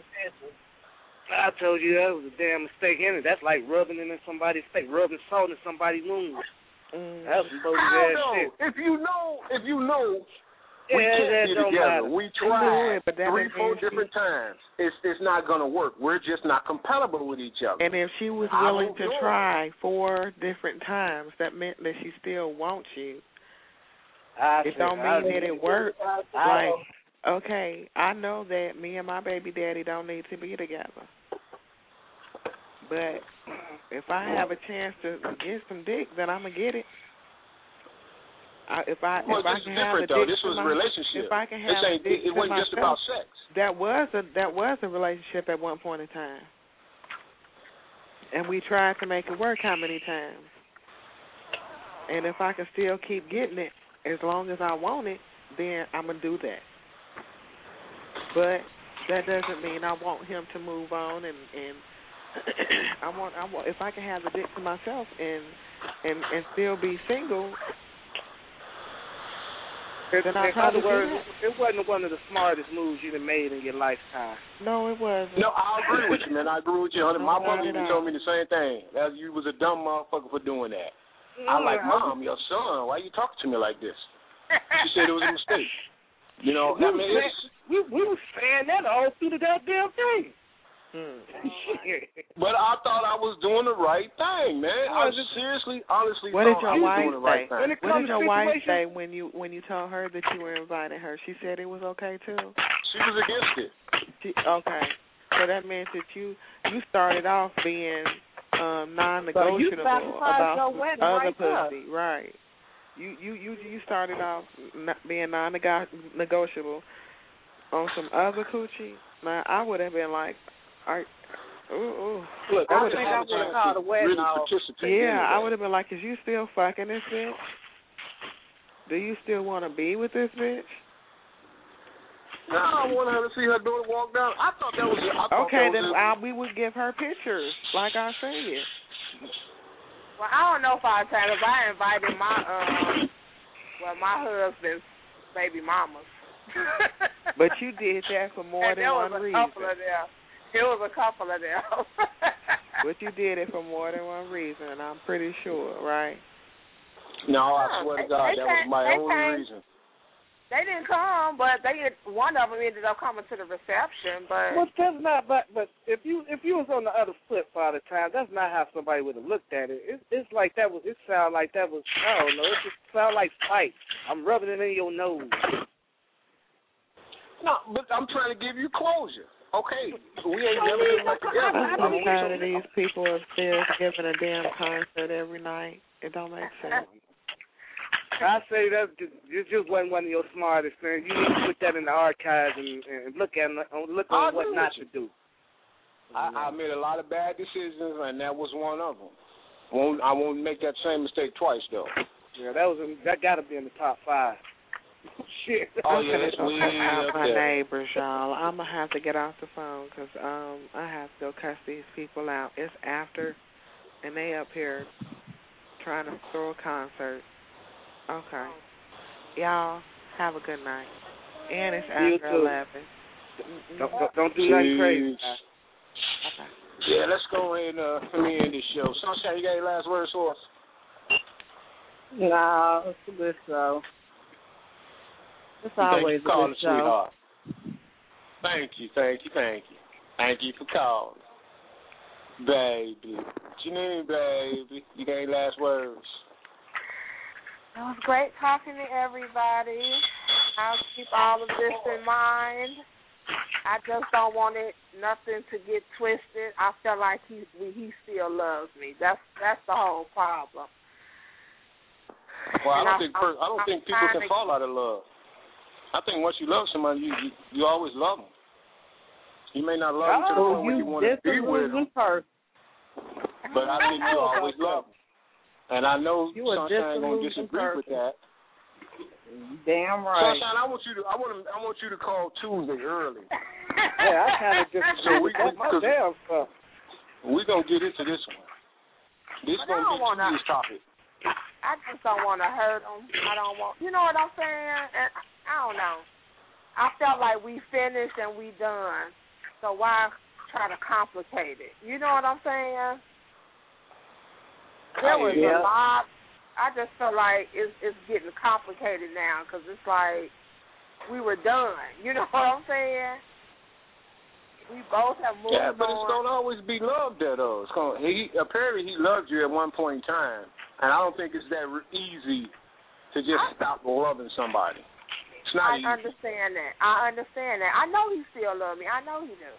I told you that was a damn mistake in it. That's like rubbing it in somebody's face, rubbing salt in somebody's wound. Mm. That's some bogus I don't ass know. shit. If you know, if you know, we Yeah, can't that be don't together. matter. We She knew tried it, but that three, didn't four mean different she- times. It's it's not gonna work. We're just not compatible with each other. And if she was I willing don't to know. try four different times, that meant that she still wants you. I It said, don't I, mean that it worked. I, Like, okay, I know that me and my baby daddy don't need to be together. But if I have a chance to get some dick, then I'm gonna get it. I, if I Well, if I this can is have a different though. dick This to was my, a relationship. if I can This have a ain't. dick It, it to wasn't just myself, about sex. that was a that was a relationship at one point in time, and we tried to make it work how many times? And if I can still keep getting it as long as I want it, then I'm gonna do that. But that doesn't mean I want him to move on, and and I want I want if I can have the dick to myself and and and still be single. in, Then I in probably other words, do that. it wasn't one of the smartest moves you've made in your lifetime. No, it wasn't. No, I agree with you, man. I agree with you, honey. No, My not mother at even all. told me the same thing. That you was a dumb motherfucker for doing that. I like, Mom, your son. Why you talking to me like this? She said it was a mistake. You know, we, I was mean, saying, it's, we, we was saying that all through the goddamn thing. Hmm. but I thought I was doing the right thing, man. I Well, seriously, honestly What did thought I your was wife doing the right say? thing. When it What comes did to your wife situations- say when you when you told her that you were inviting her? She said it was okay too. She was against it. She, okay, so that meant that you you started off being um, non-negotiable sacrificed about your some wedding other right there. pussy, right? You you you you started off not being non-negotiable on some other coochie. Now I would have been like, are ooh, ooh. Look, I I think had I a chance would've called to a wedding really off. participate. Yeah, I anyway. would have been like, is you still fucking this bitch? Do you still want to be with this bitch? No, I wanted her to see her daughter walk down. I thought that was. I thought Okay, that then was I, we would give her pictures, like I said. Well, I don't know if I time if I invited my um, well, my husband's baby mamas. But you did that for more and than there one was a reason. couple of them. There was a couple of them. But you did it for more than one reason, I'm pretty sure, right? No, I Yeah, swear to they- God, they that was came- my they only came- reason. They didn't come, but they one of them ended up coming to the reception. But Well, that's not. But but if you if you was on the other flip side of the time, that's not how somebody would have looked at it. It it's like that was. It sound like that was. I don't know. It just sound like spite. I'm rubbing it in your nose. No, but I'm trying to give you closure. Okay, we ain't never been back together. I'm so tired of these people upstairs giving a damn concert every night. It don't make sense. I say that just, it just wasn't one of your smartest things. You need to put that in the archives and, and look at look I on what agree not with to do. I, I made a lot of bad decisions, and that was one of them. Won't, I won't make that same mistake twice, though. Yeah, that was in, that got to be in the top five. Shit. Oh, I'm yeah, gonna it's go way cuss out up my there. neighbors, y'all. I'm gonna have to get off the phone because um I have to go cuss these people out. It's after, and they up here trying to throw a concert. Okay, y'all have a good night. And it's You after too. eleven. Don't, don't, don't do nothing crazy. Okay. Yeah, let's go ahead and uh, let me end this show. Sunshine, you got any last words for us? No, it's a good show. It's Thank always you for a calling, good show. sweetheart. Thank you, thank you, thank you. Thank you for calling. Baby. Janine, baby. You got any last words? It was great talking to everybody. I'll keep all of this in mind. I just don't want it nothing to get twisted. I feel like he he still loves me. That's that's the whole problem. Well, I don't and think I, per, I don't I'm think people can to, fall out of love. I think once you love somebody, you you, you always love them. You may not love them to the Oh, point where you you want to be with them, person. but I think you always love them. And I know You a Sunshine gonna disillusioned disagree person. with that. Damn right. Sunshine, I want you to I want to, I want you to call Tuesday early. Yeah, I kind of disagree So we- with that we- my damn stuff. We're gonna get into this one. This But I gonna don't be wanna- Tuesday's topic. I just don't want to hurt him. I don't want, you know what I'm saying? And I don't know. I felt like we finished and we done. So why try to complicate it? You know what I'm saying? There was Yeah. a lot. I just feel like it's it's getting complicated now because it's like we were done. You know what I'm saying? We both have moved Yeah, but on. it's gonna always be love there, though. It's gonna. He apparently he loved you at one point in time, and I don't think it's that re- easy to just I, stop loving somebody. It's not I easy. understand that. I understand that. I know he still loves me. I know he do.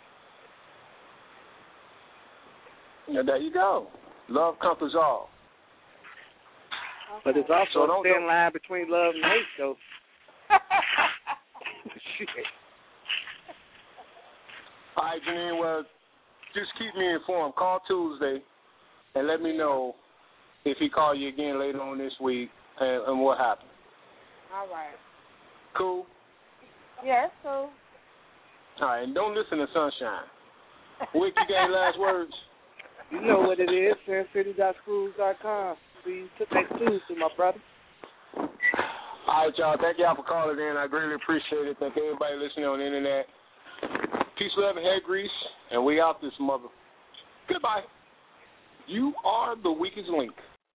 Yeah, there you go. Love conquers all. But it's So also don't- a thin don't- line between love and hate, though. Shit. All right, Janine. Well, just keep me informed. Call Tuesday and let me know if he call you again later on this week and, and what happened. All right. Cool. Yes, so. All right, and don't listen to Sunshine. Wick, you got any last words? You know what it is, sin city dot schools dot com. Please put that Tuesday, my brother. All right, y'all. Thank y'all for calling in. I greatly appreciate it. Thank everybody listening on the internet. Peace, love, and hair grease. And we out this mother. Goodbye. You are the weakest link.